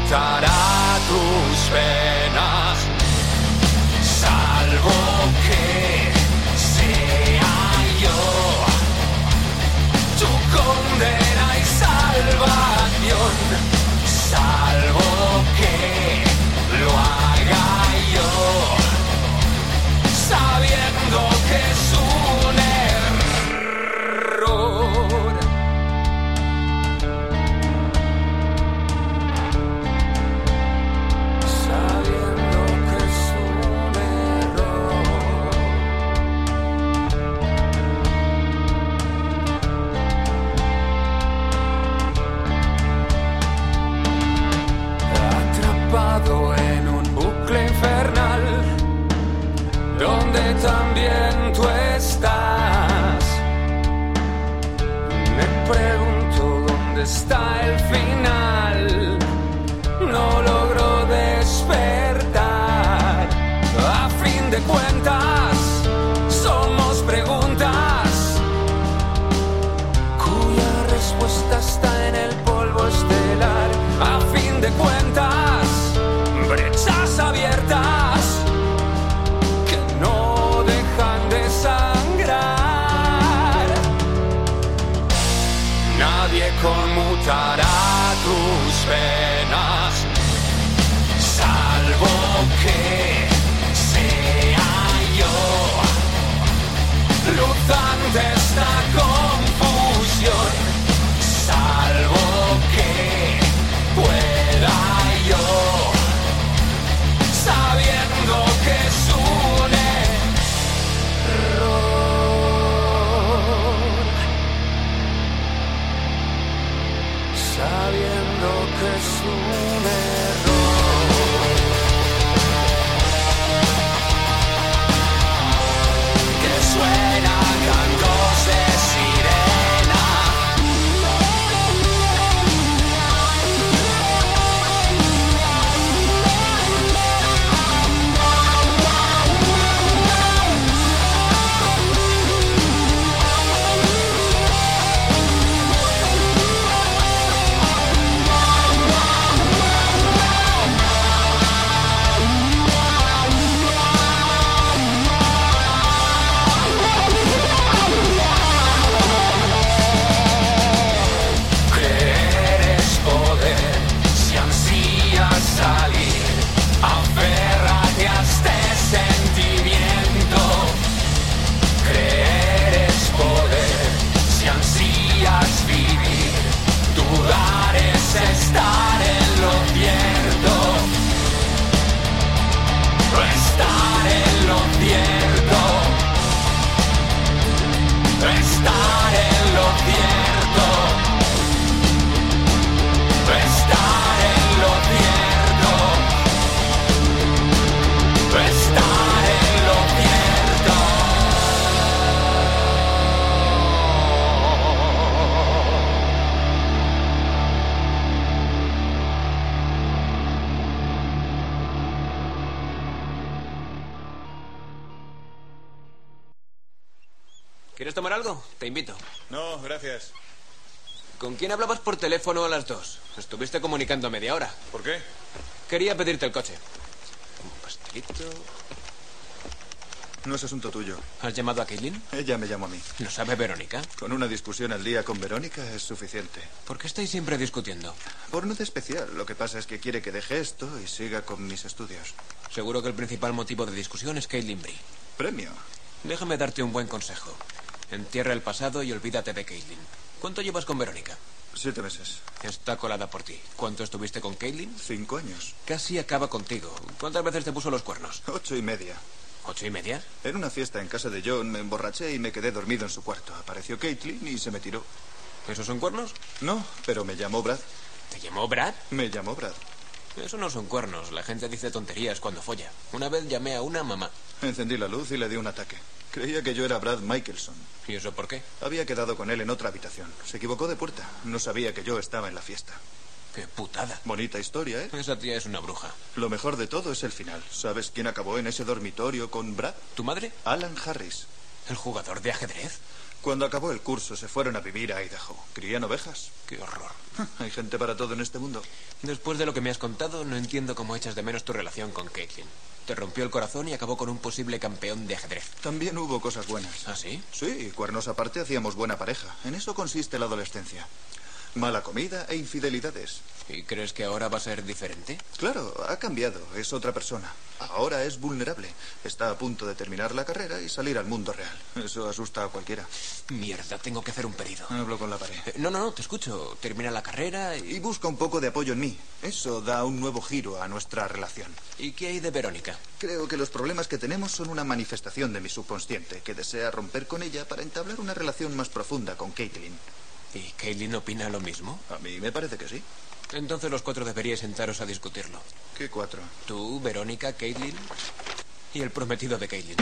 transmutará tus penas, salvo que sea yo tu condena y salvación, salvo que lo haga yo, sabiendo que es un error. Sabiendo que es un error. Atrapado en un bucle infernal donde también tú estás. Me pregunto dónde está el final. No logro despertar. A fin de cuentas, somos preguntas cuya respuesta está en el polvo estelar. A fin de cuentas, brechas abiertas que no dejan de sangrar. Nadie conmutará tus penas, salvo que sea yo, luz ante esta confusión, salvo que pueda yo, sabiendo que es un error, sabiendo que es un error, que suena cantos de sirena. Creer es poder, si ansías salir, aférrate a este sentimiento. Creer es poder, si ansías vivir, dudar es estar en lo cierto, estar en lo cierto, estar en lo cierto, estar en lo cierto, estar en lo cierto. ¿Quieres tomar algo? Te invito. No, gracias. ¿Con quién hablabas por teléfono a las dos? Estuviste comunicando media hora. ¿Por qué? Quería pedirte el coche. Un pastelito. No es asunto tuyo. ¿Has llamado a Caitlin? Ella me llamó a mí. ¿Lo sabe Verónica? Con una discusión al día con Verónica es suficiente. ¿Por qué estáis siempre discutiendo? Por nada especial. Lo que pasa es que quiere que deje esto y siga con mis estudios. Seguro que el principal motivo de discusión es Caitlin Bree. Premio. Déjame darte un buen consejo. Entierra el pasado y olvídate de Caitlin. ¿Cuánto llevas con Verónica? Siete meses. Está colada por ti. ¿Cuánto estuviste con Caitlin? Cinco años. Casi acaba contigo. ¿Cuántas veces te puso los cuernos? Ocho y media. ¿Ocho y media? En una fiesta en casa de John me emborraché y me quedé dormido en su cuarto. Apareció Caitlin y se me tiró. ¿Esos son cuernos? No, pero me llamó Brad. ¿Te llamó Brad? Me llamó Brad. Eso no son cuernos. La gente dice tonterías cuando folla. Una vez llamé a una mamá. Encendí la luz y le di un ataque. Creía que yo era Brad Michelson. ¿Y eso por qué? Había quedado con él en otra habitación. Se equivocó de puerta. No sabía que yo estaba en la fiesta. ¡Qué putada! Bonita historia, ¿eh? Esa tía es una bruja. Lo mejor de todo es el final. ¿Sabes quién acabó en ese dormitorio con Brad? ¿Tu madre? Alan Harris. ¿El jugador de ajedrez? Cuando acabó el curso se fueron a vivir a Idaho. Crían ovejas. Qué horror. Hay gente para todo en este mundo. Después de lo que me has contado, no entiendo cómo echas de menos tu relación con Caitlin. Te rompió el corazón y acabó con un posible campeón de ajedrez. También hubo cosas buenas. ¿Ah, sí? Sí, cuernos aparte hacíamos buena pareja. En eso consiste la adolescencia. Mala comida e infidelidades. ¿Y crees que ahora va a ser diferente? Claro, ha cambiado. Es otra persona. Ahora es vulnerable. Está a punto de terminar la carrera y salir al mundo real. Eso asusta a cualquiera. Mierda, tengo que hacer un pedido. Hablo con la pared. Eh, no, no, no, te escucho. Termina la carrera y... Y busca un poco de apoyo en mí. Eso da un nuevo giro a nuestra relación. ¿Y qué hay de Verónica? Creo que los problemas que tenemos son una manifestación de mi subconsciente, que desea romper con ella para entablar una relación más profunda con Caitlin. ¿Y Caitlin opina lo mismo? A mí me parece que sí. Entonces los cuatro deberíais sentaros a discutirlo. ¿Qué cuatro? Tú, Verónica, Caitlin y el prometido de Caitlin.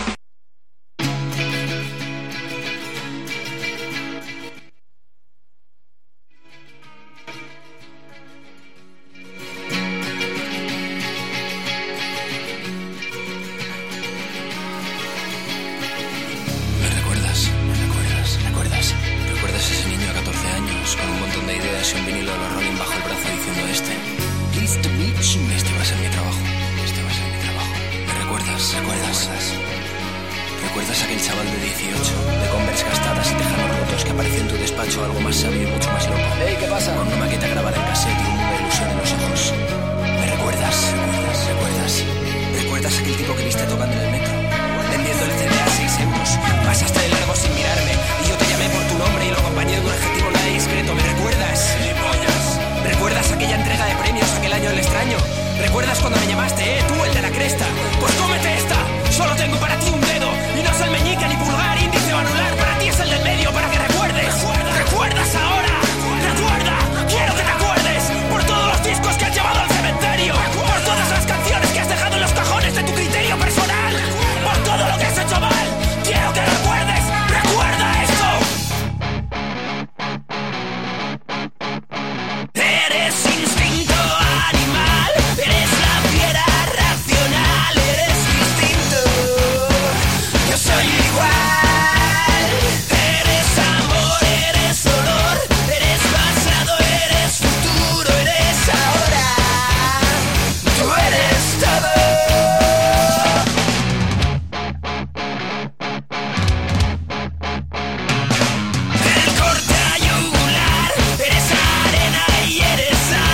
¿Me recuerdas? ¿Me recuerdas? ¿Recuerdas? ¿Recuerdas ese niño de catorce años con un montón de ideas y un vinilo de los Rolling bajo el brazo diciendo este? Pleased to meet you. Este va a ser mi trabajo. Este va a ser mi trabajo. ¿Me recuerdas? ¿Recuerdas? ¿Recuerdas aquel chaval de dieciocho, de Converse gastadas y tejanos rotos que apareció en tu despacho algo más sabio y mucho más loco? ¡Ey, qué pasa! Con una maqueta grabada en cassette y un mundo de ilusión en los ojos. ¿Me recuerdas? ¿Recuerdas? ¿Recuerdas? ¿Recuerdas aquel tipo que viste tocando en el metro? Vendiendo el C D a seis euros. Pasaste de largo sin mirarme y yo te llamé por tu nombre y lo acompañé de un adjetivo nada discreto. ¿Me recuerdas? ¡Gilipollas! ¿Recuerdas aquella entrega de premios aquel año el extraño? ¿Recuerdas cuando me llamaste, eh, tú, el de la cresta? Pues cómete esta. Solo tengo para ti un dedo y no es el meñique ni pulgar, índice o anular. Para ti es el del medio para que recuerdes. ¿Recuerdas ahora? ¡Recuerda! Quiero que te acuerdes por todos los discos que has llevado al cementerio, por todas las canciones que has dejado en los cajones de tu criterio personal, por todo lo que has hecho mal. Quiero que recuerdes. ¡Recuerda esto! Eres instinto animal, eres la fiera racional, eres distinto, yo soy igual. Eres amor, eres dolor, eres pasado, eres futuro, eres ahora, tú eres todo. El corte yugular, eres arena y eres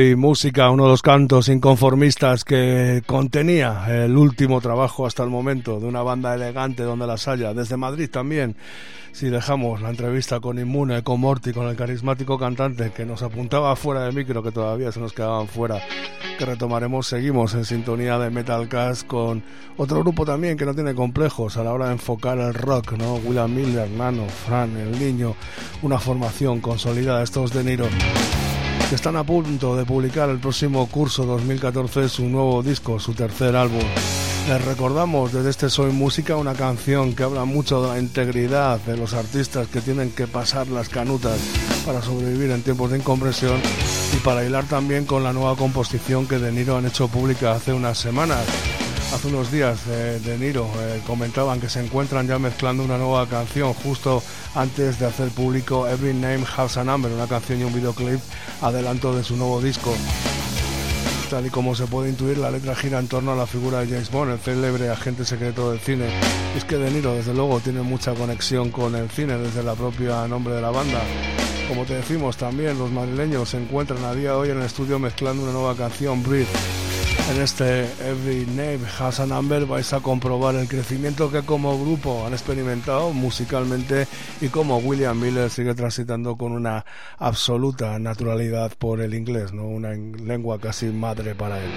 Soy Música, uno de los cantos inconformistas que contenía el último trabajo hasta el momento de una banda elegante donde las haya, desde Madrid también. Si dejamos la entrevista con Inmune, con Morty, con el carismático cantante que nos apuntaba fuera de micro, que todavía se nos quedaban fuera, que retomaremos, seguimos en sintonía de Metalcast con otro grupo también que no tiene complejos a la hora de enfocar el rock, ¿no? William Miller, Nano, Fran, El Niño, una formación consolidada, estos de Niro, que están a punto de publicar el próximo curso dos mil catorce su nuevo disco, su tercer álbum. Les recordamos desde este Soy Música una canción que habla mucho de la integridad de los artistas que tienen que pasar las canutas para sobrevivir en tiempos de incompresión, y para hilar también con la nueva composición que De Niro han hecho pública hace unas semanas. Hace unos días eh, De Niro eh, comentaban que se encuentran ya mezclando una nueva canción justo antes de hacer público Every Name Has a Number, una canción y un videoclip adelanto de su nuevo disco. Tal y como se puede intuir, la letra gira en torno a la figura de James Bond, el célebre agente secreto del cine. Y es que De Niro, desde luego, tiene mucha conexión con el cine desde la propia nombre de la banda. Como te decimos, también los madrileños se encuentran a día de hoy en el estudio mezclando una nueva canción, Breathe. En este Every Name Has a Number vais a comprobar el crecimiento que como grupo han experimentado musicalmente y cómo William Miller sigue transitando con una absoluta naturalidad por el inglés, ¿no? Una lengua casi madre para él.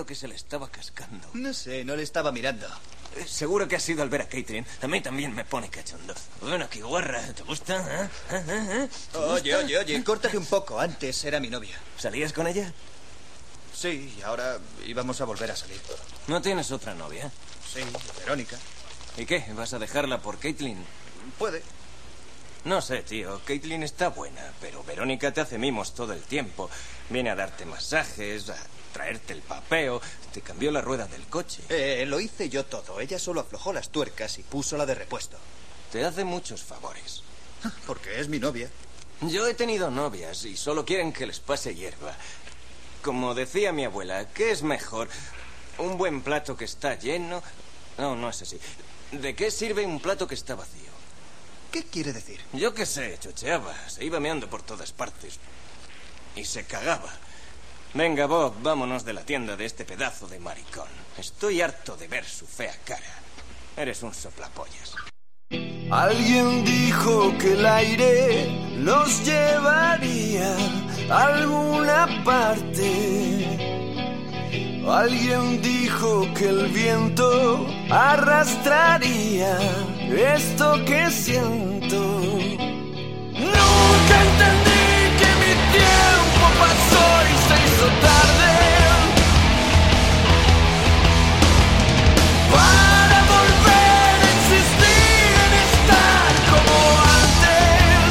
que se le estaba cascando. No sé, no le estaba mirando. Eh, Seguro que has ido al ver a Caitlin. A mí también me pone cachondo. Bueno, qué guarra. ¿Te gusta? ¿Eh? ¿Eh? ¿Eh? Oye, oye, oye, córtate un poco. Antes era mi novia. ¿Salías con ella? Sí, y ahora íbamos a volver a salir. ¿No tienes otra novia? Sí, Verónica. ¿Y qué? ¿Vas a dejarla por Caitlin? Puede. No sé, tío. Caitlin está buena, pero Verónica te hace mimos todo el tiempo. Viene a darte masajes, a traerte el papeo. Te cambió la rueda del coche. Eh, lo hice yo todo. Ella solo aflojó las tuercas y puso la de repuesto. Te hace muchos favores. Porque es mi novia. Yo he tenido novias y solo quieren que les pase hierba. Como decía mi abuela, ¿qué es mejor? ¿Un buen plato que está lleno? No, no es así. ¿De qué sirve un plato que está vacío? ¿Qué quiere decir? Yo qué sé, chocheaba. Se iba meando por todas partes. Y se cagaba. Venga, Bob, vámonos de la tienda de este pedazo de maricón. Estoy harto de ver su fea cara. Eres un soplapollas. Alguien dijo que el aire nos llevaría a alguna parte. Alguien dijo que el viento arrastraría esto que siento. Nunca entendí que mi tiempo pasó y se hizo tarde para volver a existir en estar como antes.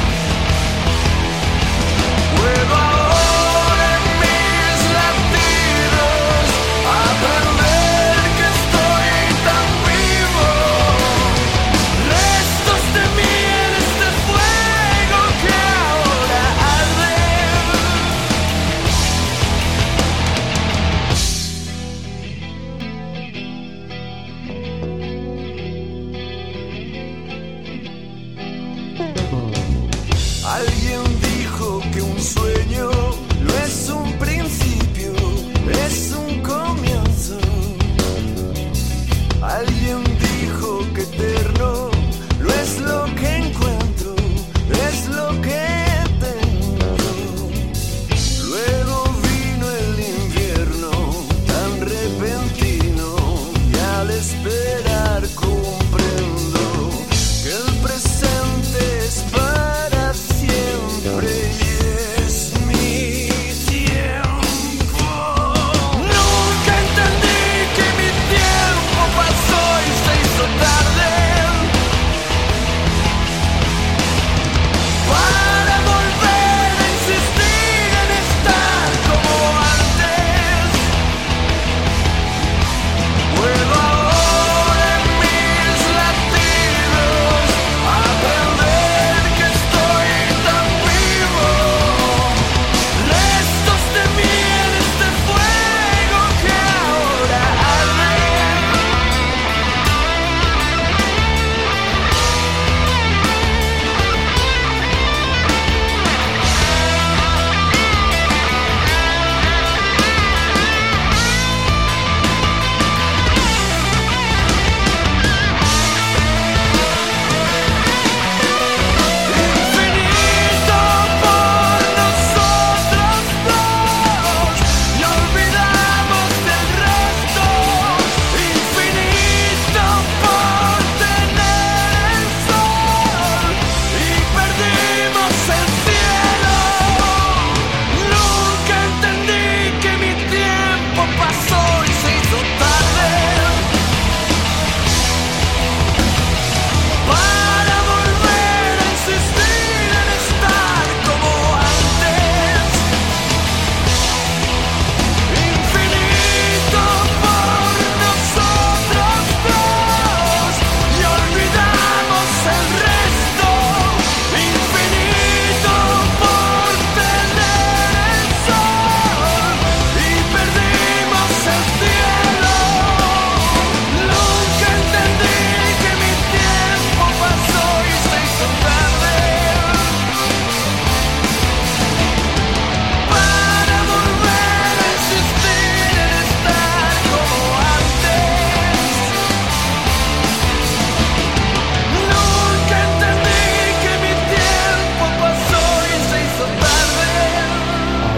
Puedo ahora en mis latidos aprender que estoy tan vivo. Restos de mí en este fuego que ahora arde.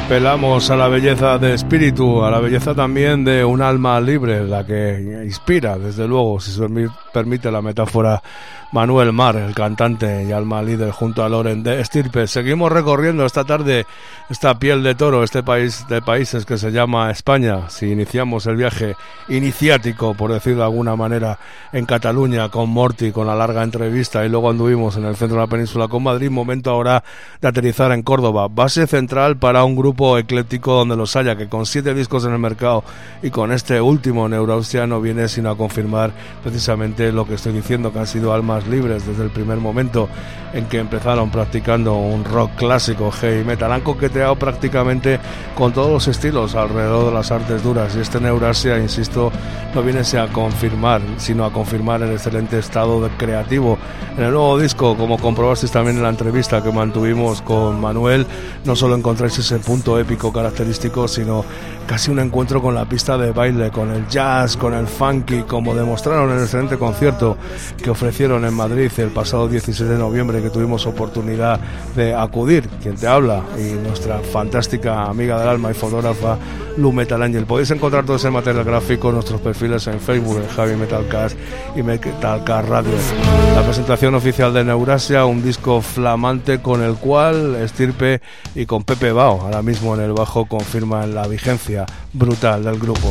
Apelamos a la belleza de espíritu, a la belleza también de un alma libre, la que inspira, desde luego, si se permite la metáfora, Manuel Mar, el cantante y alma líder junto a Loren de Estirpe. Seguimos recorriendo esta tarde esta piel de toro, este país de países que se llama España. Si iniciamos el viaje iniciático, por decirlo de alguna manera, en Cataluña con Morty, con la larga entrevista, y luego anduvimos en el centro de la península con Madrid, momento ahora de aterrizar en Córdoba, base central para un grupo ecléctico donde los haya, que con siete discos en el mercado y con este último Neurastia no viene sino a confirmar precisamente lo que estoy diciendo, que han sido almas libres desde el primer momento en que empezaron practicando un rock clásico, heavy metal. Han coqueteado prácticamente con todos los estilos alrededor de las artes duras, y este Neurastia, insisto, no viene a confirmar, sino a confirmar el excelente estado de creativo. En el nuevo disco, como comprobasteis también en la entrevista que mantuvimos con Manuel, no solo encontráis ese punto épico característico, sino casi un encuentro con la pista de baile, con el jazz, con el funky, como demostraron en el excelente concierto que ofrecieron en Madrid el pasado dieciséis de noviembre, que tuvimos oportunidad de acudir, quien te habla y nuestra fantástica amiga del alma y fotógrafa Lu Metal Angel. Podéis encontrar todo ese material gráfico en nuestros perfiles en Facebook, en Javi Metalcast y Metalcast Radio. La presentación oficial de Neurastia, un disco flamante con el cual Estirpe y con Pepe Bao, ahora mismo en el bajo, confirman la vigencia brutal del grupo.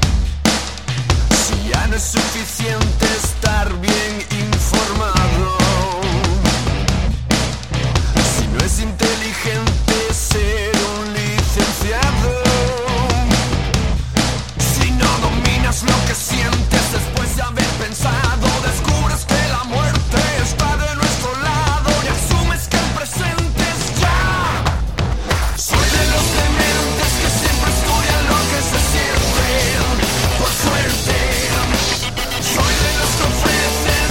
Si ya no es suficiente estar bien informado, si no es inteligente ser un licenciado, si no dominas lo que sientes después de haber pensado, descubres que la muerte está de nuestro lado y asumes que el presente es ya. Soy de los dementes que siempre estudian lo que se siente, por suerte. Soy de los que ofrecen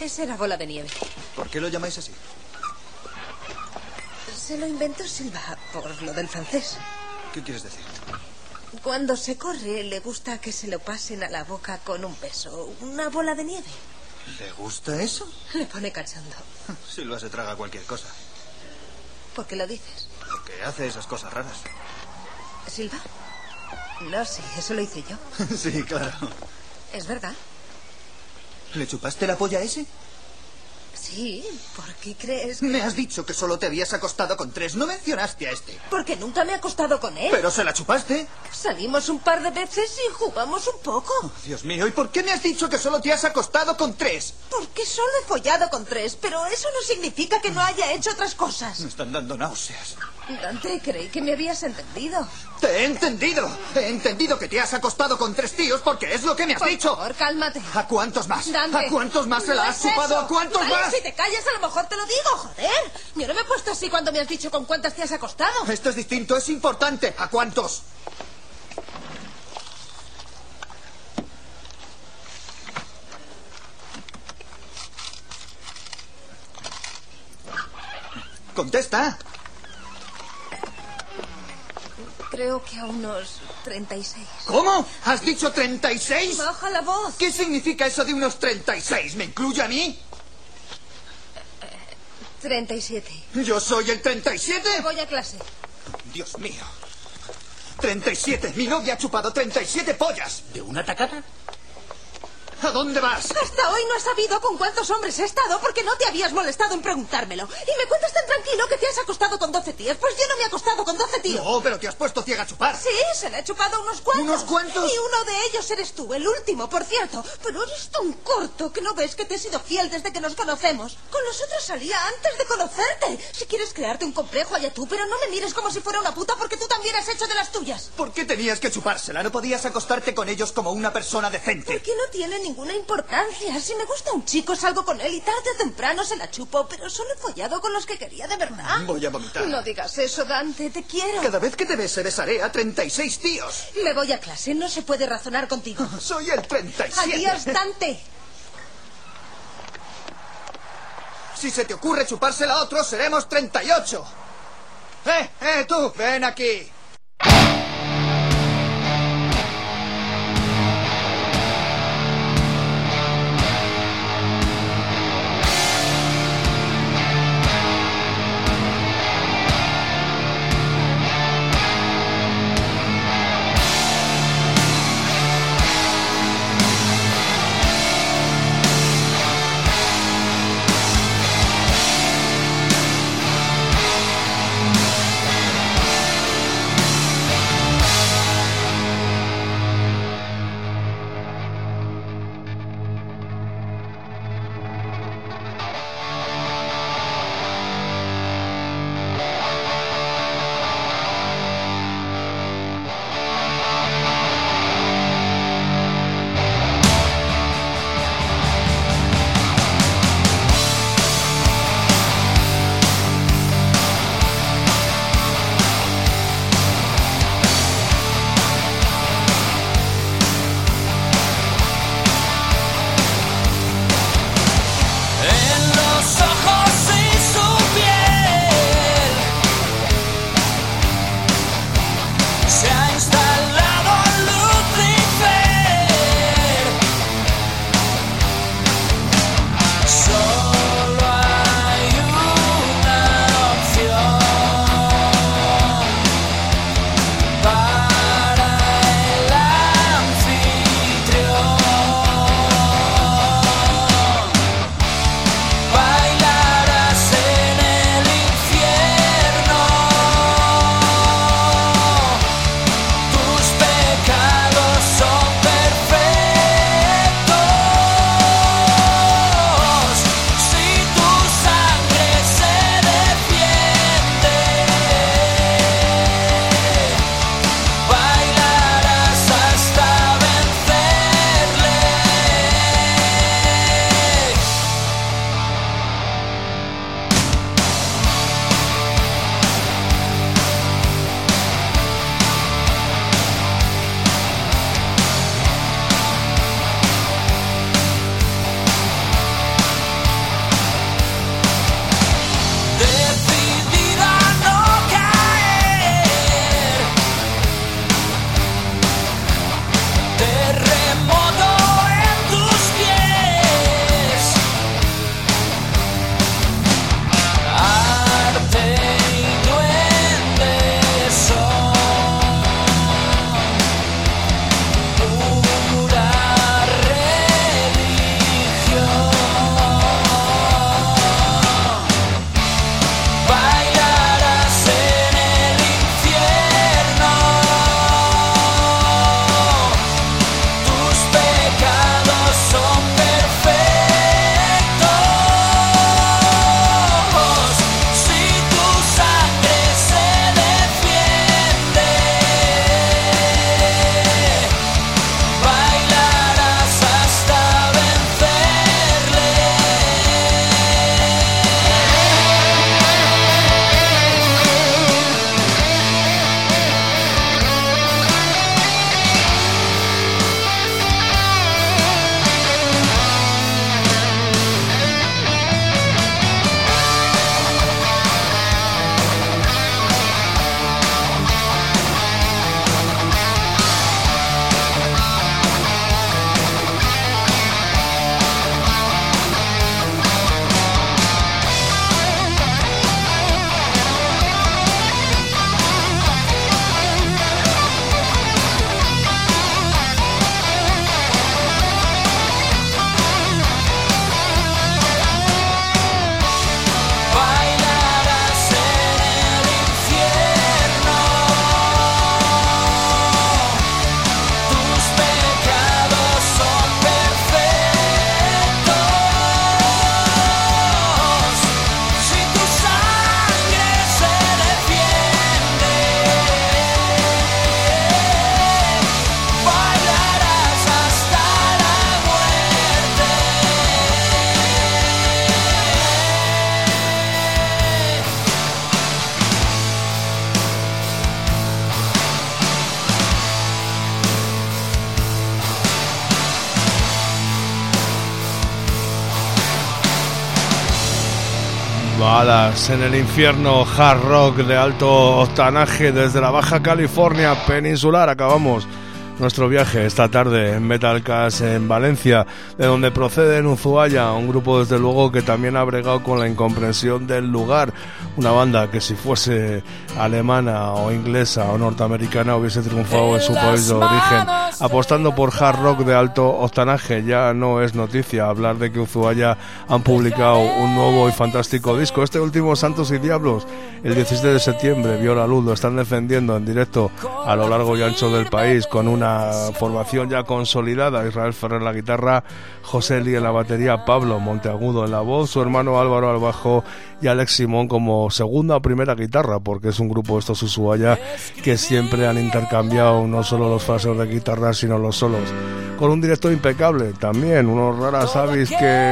Esa era bola de nieve. ¿Por qué lo llamáis así? Se lo inventó Silva por lo del francés. ¿Qué quieres decir? Cuando se corre, le gusta que se lo pasen a la boca con un beso. Una bola de nieve. ¿Le gusta eso? Le pone cachondo. Silva se traga cualquier cosa. ¿Por qué lo dices? Porque hace esas cosas raras. ¿Silva? No, sí, eso lo hice yo. Sí, claro. ¿Es verdad? ¿Le chupaste la polla a ese? Sí, ¿por qué crees? Me has dicho que solo te habías acostado con tres. No mencionaste a este. Porque nunca me he acostado con él. ¿Pero se la chupaste? Salimos un par de veces y jugamos un poco. Oh, Dios mío, ¿y por qué me has dicho que solo te has acostado con tres? Porque solo he follado con tres, pero eso no significa que no haya hecho otras cosas. Me están dando náuseas. Dante, creí que me habías entendido. ¡Te he entendido! He entendido que te has acostado con tres tíos porque es lo que me has Por dicho. favor, cálmate. ¿A cuántos más? Dante, ¿A cuántos más se no la has es chupado? eso. ¿A cuántos Vale, más? Si te callas, a lo mejor te lo digo, joder. Yo no me he puesto así cuando me has dicho con cuántas te has acostado. Esto es distinto, es importante. ¿A cuántos? Contesta. Creo que a unos treinta y seis. ¿Cómo? ¿Has dicho treinta y seis? Baja la voz. ¿Qué significa eso de unos treinta y seis? ¿Me incluye a mí? treinta y siete. ¿Yo soy el treinta y siete? Voy a clase. Dios mío. treinta y siete. Mi novia ha chupado treinta y siete pollas. ¿De una tacada? ¿A dónde vas? Hasta hoy no has sabido con cuántos hombres he estado porque no te habías molestado en preguntármelo. Y me cuentas tan tranquilo que te has acostado con doce tíos. Pues yo no me he acostado con doce tíos. No, pero te has puesto ciega a chupar. Sí, se le he chupado unos cuantos. ¿Unos cuantos? Y uno de ellos eres tú, el último, por cierto. Pero eres tan corto que no ves que te he sido fiel desde que nos conocemos. Con los otros salía antes de conocerte. Si quieres crearte un complejo, allá tú, pero no me mires como si fuera una puta porque tú también has hecho de las tuyas. ¿Por qué tenías que chupársela? ¿No podías acostarte con ellos como una persona decente? Porque no tiene ninguna importancia. Si me gusta un chico, salgo con él y tarde o temprano se la chupo, pero solo he follado con los que quería de verdad. Voy a vomitar. No digas eso, Dante, te quiero. Cada vez que te bese, besaré a treinta y seis tíos. Me voy a clase, no se puede razonar contigo. Soy el treinta y siete. Adiós, Dante. Si se te ocurre chupársela a otro, seremos treinta y ocho. ¡Eh, eh, tú! ¡Ven aquí! Balas en el infierno, hard rock de alto octanaje desde la Baja California peninsular. Acabamos nuestro viaje esta tarde en Metalcast en Valencia, de donde procede en Ushuaia, un grupo desde luego que también ha bregado con la incomprensión del lugar, una banda que si fuese alemana o inglesa o norteamericana hubiese triunfado en su país de origen, apostando por hard rock de alto octanaje. Ya no es noticia hablar de que Ushuaia han publicado un nuevo y fantástico disco. Este último, Santos y Diablos, el dieciséis de septiembre vio la luz, lo están defendiendo en directo a lo largo y ancho del país con una formación ya consolidada: Israel Ferrer en la guitarra, José Eli en la batería, Pablo Monteagudo en la voz, su hermano Álvaro al bajo y Alex Simón como segunda o primera guitarra, porque es un grupo, estos Ushuaia, que siempre han intercambiado no solo los fraseos de guitarra sino los solos, con un directo impecable también, unos raras avis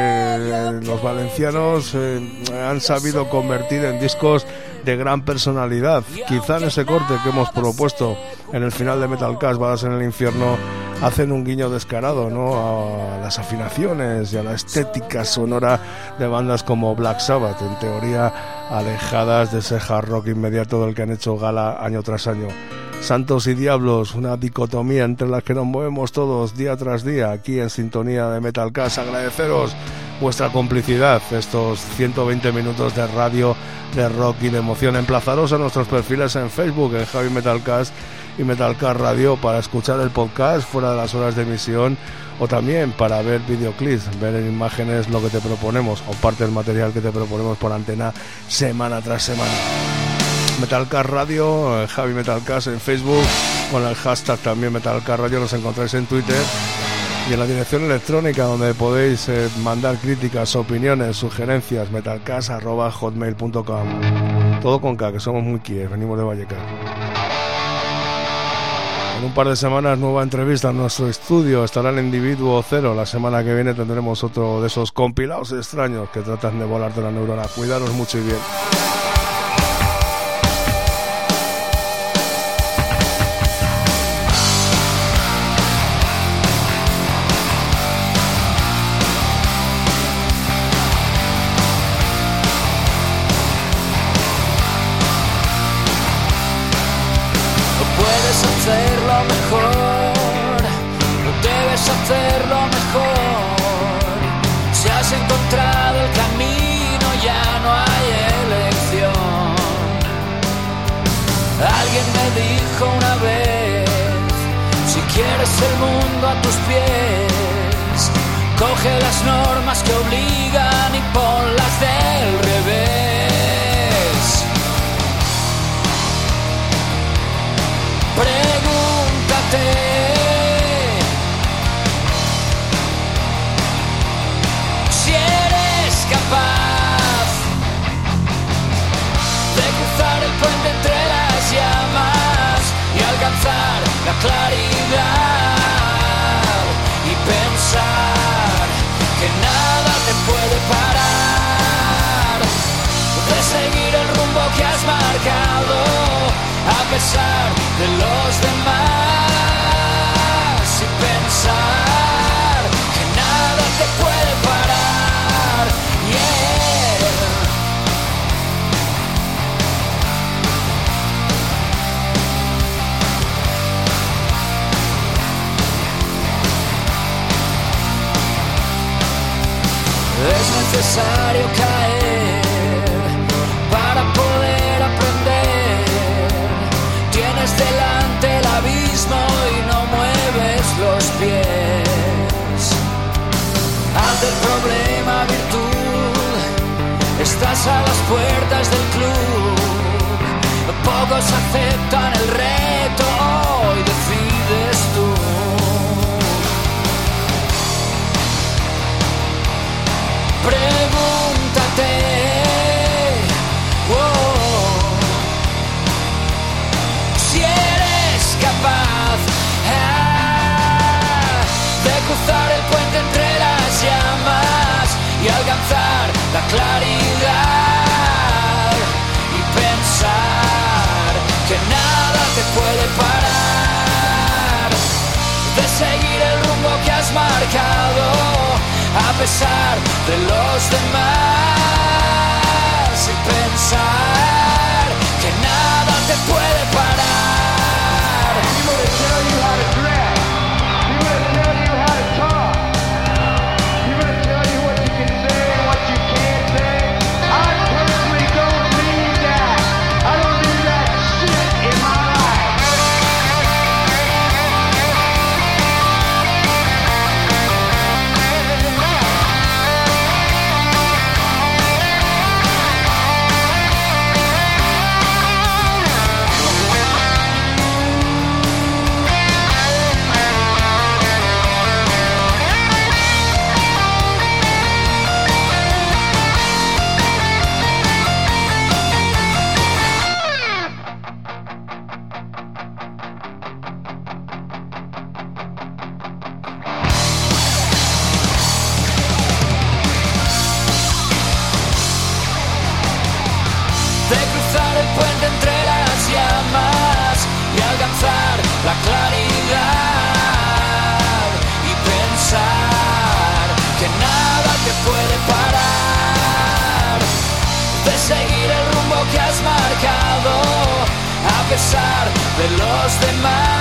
que los valencianos eh, han sabido convertir en discos de gran personalidad. Quizá en ese corte que hemos propuesto en el final de Metalcast, Balas en el infierno, hacen un guiño descarado, ¿no?, a las afinaciones y a la estética sonora de bandas como Black Sabbath, en teoría alejadas de ese hard rock inmediato del que han hecho gala año tras año. Santos y Diablos, una dicotomía entre las que nos movemos todos día tras día aquí en sintonía de Metalcast. Agradeceros vuestra complicidad, estos ciento veinte minutos de radio, de rock y de emoción. Emplazaros a nuestros perfiles en Facebook, en Javi Metalcast y Metalcast Radio, para escuchar el podcast fuera de las horas de emisión, o también para ver videoclips, ver en imágenes lo que te proponemos, o parte del material que te proponemos por antena semana tras semana. Metalcast Radio, Javi Metalcast en Facebook, con el hashtag también Metalcast Radio, nos encontráis en Twitter y en la dirección electrónica donde podéis eh, mandar críticas, opiniones, sugerencias, metalcast arroba hotmail punto com. Todo con K, que somos muy kies, venimos de Vallecas. En un par de semanas, nueva entrevista en nuestro estudio, estará el Individuo Cero. La semana que viene tendremos otro de esos compilados extraños que tratan de volarte la neurona. Cuidaros mucho y bien. Hacerlo mejor, no debes hacerlo mejor. Si has encontrado el camino, ya no hay elección. Alguien me dijo una vez: si quieres el mundo a tus pies, coge las normas que obligan y ponlas del revés. Pregúntate si eres capaz de cruzar el puente entre las llamas y alcanzar la claridad y pensar que nada te puede parar de seguir el rumbo que has marcado a pesar de los demás, y pensar que nada te puede parar. Yeah. Es necesario caer para poder aprender. Tienes delante el abismo y no mueves los pies. Ante el problema, virtud, estás a las puertas del club. Pocos aceptan el reto, hoy decides tú. Pregúntate, oh, si eres capaz ah, de cruzar el puente entre las llamas y alcanzar la claridad y pensar que nada te puede parar de seguir el rumbo que has marcado a pesar de los demás, de los demás.